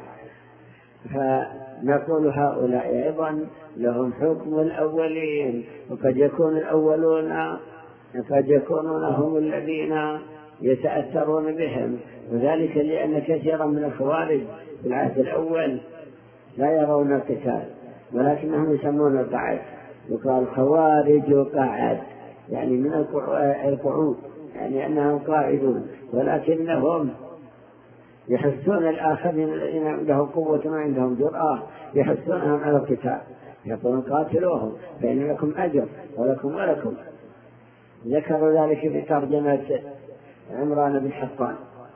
S2: فنقول هؤلاء أيضا لهم حكم الأولين، وقد يكون الأولون قد يكونون هم الذين يتأثرون بهم، وذلك لأن كثيرا من الخوارج في العهد الأول لا يرون القتال ولكنهم يسمون القعد، يقال خوارج قاعد يعني من القعود، يعني أنهم قاعدون، ولكنهم يحثون الآخرين الذين عندهم قوة وعندهم جرأة يحثونهم على القتال، يقولون قاتلوهم فإن لكم أجر ولكم. ذكروا ذلك في ترجمة عمران بن حطان،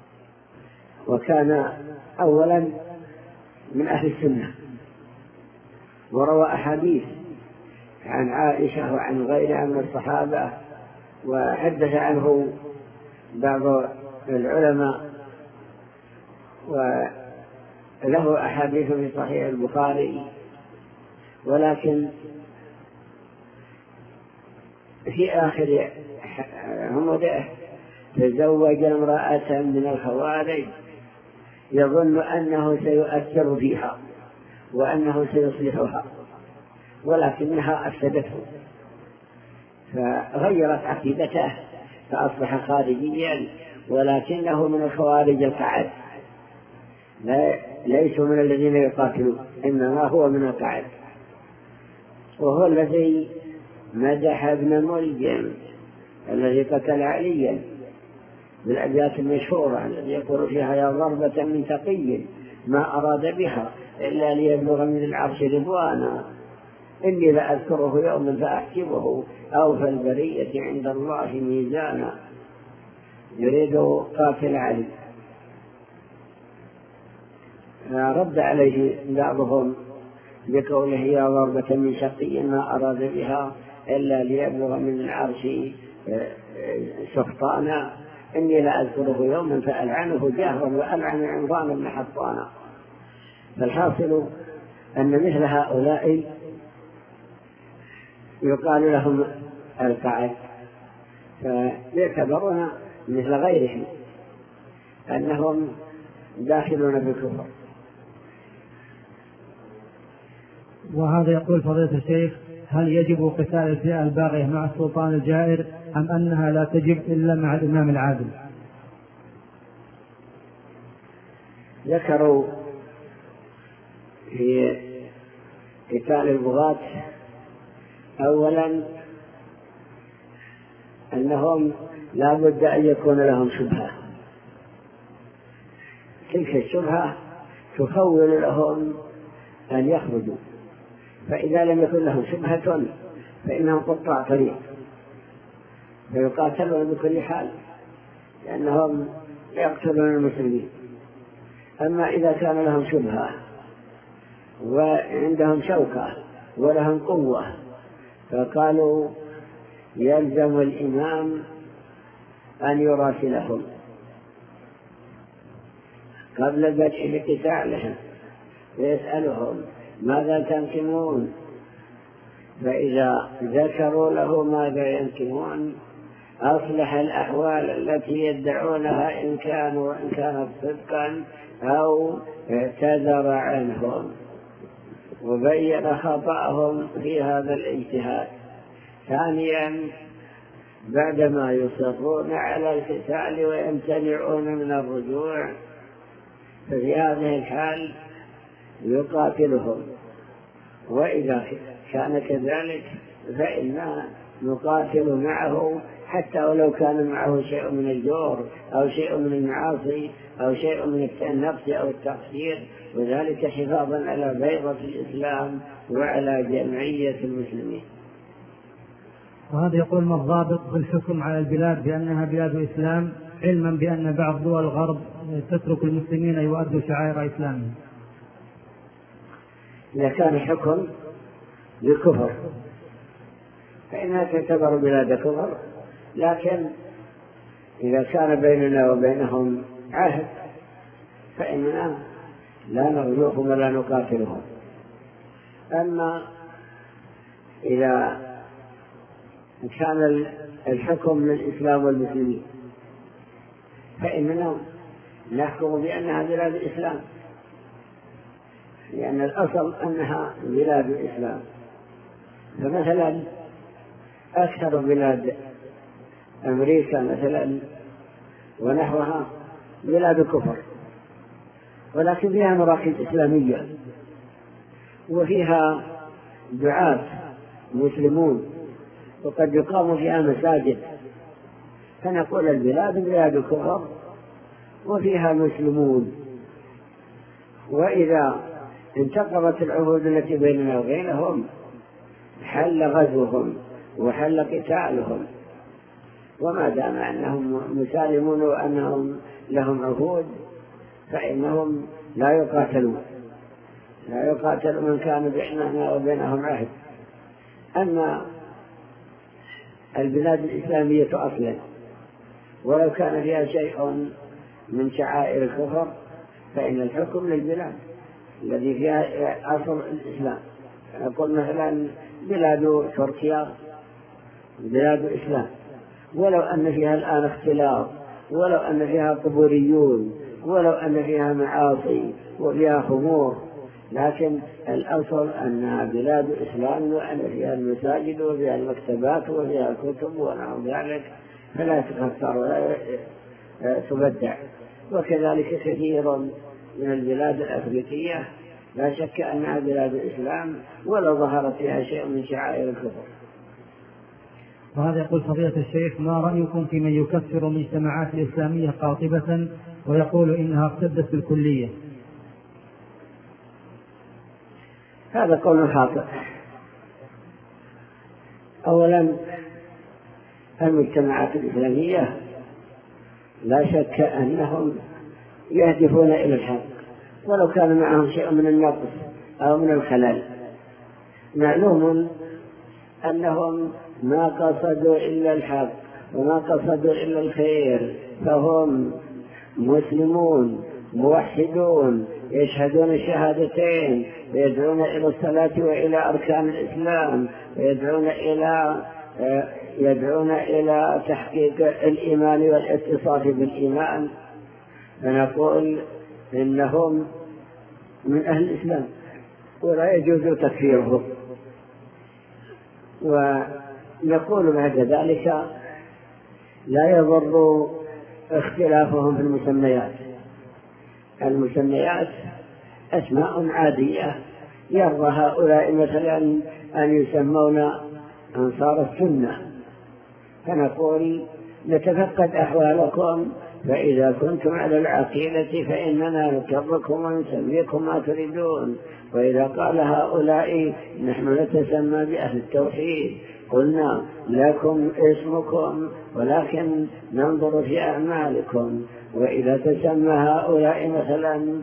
S2: وكان أولا من أهل السنة، وروى أحاديث عن عائشة وعن غيرها من الصحابة، وحدث عنه بعض العلماء، وله أحاديث في صحيح البخاري، ولكن في آخر عمره تزوج امرأة من الخوارج يظن أنه سيؤثر فيها وأنه سيصلحها، ولكنها أفسدته فغيرت عقيدته فأصبح خارجيا، ولكنه من الخوارج القعد، ليسوا من الذين يقاتلون، إنما هو من القعد. وهو الذي مدح ابن ملجم الذي قتل عليا بالأبيات المشهورة الذي يقول فيها: يا ضربة من تقي ما أراد بها إلا ليبلغ من العرش رضوانا، إني لأذكره يوما فأحسبه أوفى البرية عند الله ميزانا. يريد قاتل علي، رد عليه بعضهم بقوله: يا ضربة من شقي ما أراد بها إلا ليبلغ من العرش سخطانا، إني لأذكره يوما فألعنه جهرا وألعن عمران بن حطانا. فالحاصل أن مثل هؤلاء يقال لهم القعد، فيعتبرون مثل غيرهم أنهم داخلون في الكفر.
S3: وهذا يقول فضيلة الشيخ: هل يجب قتال الفئة الباغية مع السلطان الجائر أم أنها لا تجب إلا مع الإمام العادل؟
S2: ذكروا في قتال البغاة أولا أنهم لا بد أن يكون لهم شبهة، تلك الشبهة تخول لهم أن يخرجوا، فإذا لم يكن لهم شبهة فإنهم قطاع طريق فيقاتلون بكل حال لأنهم يقتلون المسلمين. أما إذا كان لهم شبهة وعندهم شوكة ولهم قوة فقالوا يلزم الإمام أن يراسلهم قبل بدء قتالهم ويسألهم: ماذا تنكمون؟ فإذا ذكروا له ماذا ينكمون أصلح الأحوال التي يدعونها إن كانت صدقا أو اعتذر عنهم وبين خطأهم في هذا الاجتهاد. ثانيا بعدما يصرون على القتال ويمتنعون من الرجوع ففي هذه الحال يقاتلهم، وإذا كان كذلك فإننا نقاتل معه حتى ولو كان معه شيء من الجور أو شيء من المعاصي أو شيء من النقص أو التقصير، وذلك حفاظا على بيضة الإسلام وعلى جمعية المسلمين.
S3: وهذا يقول: ما الضابط بالحكم على البلاد بأنها بلاد الإسلام، علما بأن بعض دول الغرب تترك المسلمين يؤدوا شعائر إسلامهم؟
S2: إذا كان حكم بالكفر فإنها تعتبر بلاد كفر، لكن إذا كان بيننا وبينهم عهد فإننا لا نغزوهم ولا نقاتلهم. أما إذا كان الحكم للإسلام والمسلمين فإننا نحكم بأنها بلاد الإسلام، لأن الأصل أنها بلاد الإسلام. فمثلا أكثر بلاد أمريكا مثلا ونحوها بلاد كفر، ولكن فيها مراكز إسلامية وفيها دعاة مسلمون وقد يقام فيها مساجد، فنقول البلاد بلاد كفر وفيها مسلمون. وإذا انتقضت العهود التي بيننا وبينهم حل غزوهم وحل قتالهم، وما دام أنهم مسالمون وأنهم لهم عهود فإنهم لا يقاتلون من كان بيننا وبينهم عهد. أما البلاد الإسلامية أصلا ولو كان فيها شيء من شعائر الكفر فإن الحكم للبلاد الذي فيها أصل الإسلام. نقول مثلا بلاد تركيا بلاد الإسلام، ولو أن فيها الآن اختلاط، ولو أن فيها قبوريون، ولو أن فيها معاصي وفيها خمور، لكن الأصل أنها بلاد الإسلام وأن فيها المساجد وفيها المكتبات وفيها الكتب ونحو ذلك، فلا تكثر ولا تبدع. وكذلك كثير من البلاد الأفريقية لا شك أنها بلاد الإسلام ولو ظهرت فيها شيء من شعائر الكفر.
S3: وهذا يقول: فضيلة الشيخ، ما رأيكم في من يكفر المجتمعات الإسلامية قاطبة ويقول إنها ارتدت بالكلية؟
S2: هذا قول خاطئ. أولا المجتمعات الإسلامية لا شك أنهم يهدفون إلى الحق ولو كان معهم شيء من النقص أو من الخلل. معلوم أنهم ما قصدوا إلا الحق وما قصدوا إلا الخير، فهم مسلمون موحدون يشهدون الشهادتين ويدعون إلى الصلاة وإلى أركان الإسلام ويدعون إلى تحقيق الإيمان والاتصاف بالإيمان، فنقول إنهم من أهل الإسلام ولا يجوز تكفيرهم. ونقول بعد ذلك لا يضر اختلافهم في المسميات أسماء عادية، يرضى هؤلاء مثلا أن يسمون أنصار السنة، فنقول نتفقد أحوالكم، فإذا كنتم على العقيدة فإننا نكركم ونسميكم ما تريدون. وإذا قال هؤلاء نحن نتسمى بأهل التوحيد قلنا لكم اسمكم ولكن ننظر في أعمالكم. وإذا تسمى هؤلاء مثلا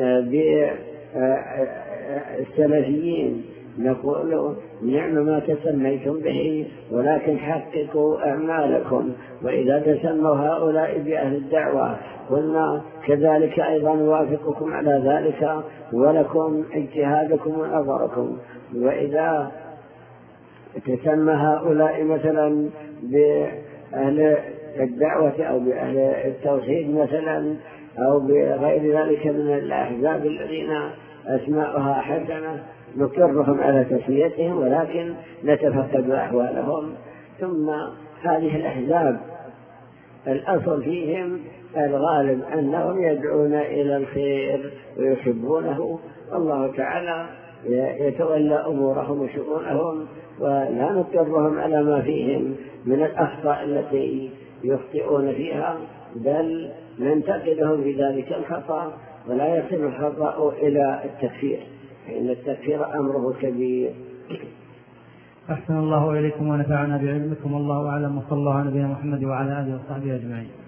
S2: بالسلفيين نقول نعم ما تسميتم به ولكن حققوا أعمالكم. وإذا تسموا هؤلاء بأهل الدعوة قلنا كذلك أيضا نوافقكم على ذلك ولكم اجتهادكم ونظركم. وإذا تسمى هؤلاء مثلا بأهل الدعوة أو بأهل التوحيد مثلا أو بغير ذلك من الأحزاب الذين أسماؤها حسنة نقرهم على تسميتهم ولكن نتفقد أحوالهم. ثم هذه الأحزاب الأصل فيهم الغالب أنهم يدعون إلى الخير ويحبونه، الله تعالى يتولى أمورهم وشؤونهم، ولا نضطرهم على ما فيهم من الأخطاء التي يخطئون فيها، بل ننتقدهم في ذلك الخطأ، ولا يصل الخطأ إلى التكفير، فإن التكفير أمره كبير.
S3: أحسن الله إليكم ونفعنا بعلمكم، والله أعلم، وصلى الله على نبينا محمد وعلى آله وصحبه أجمعين.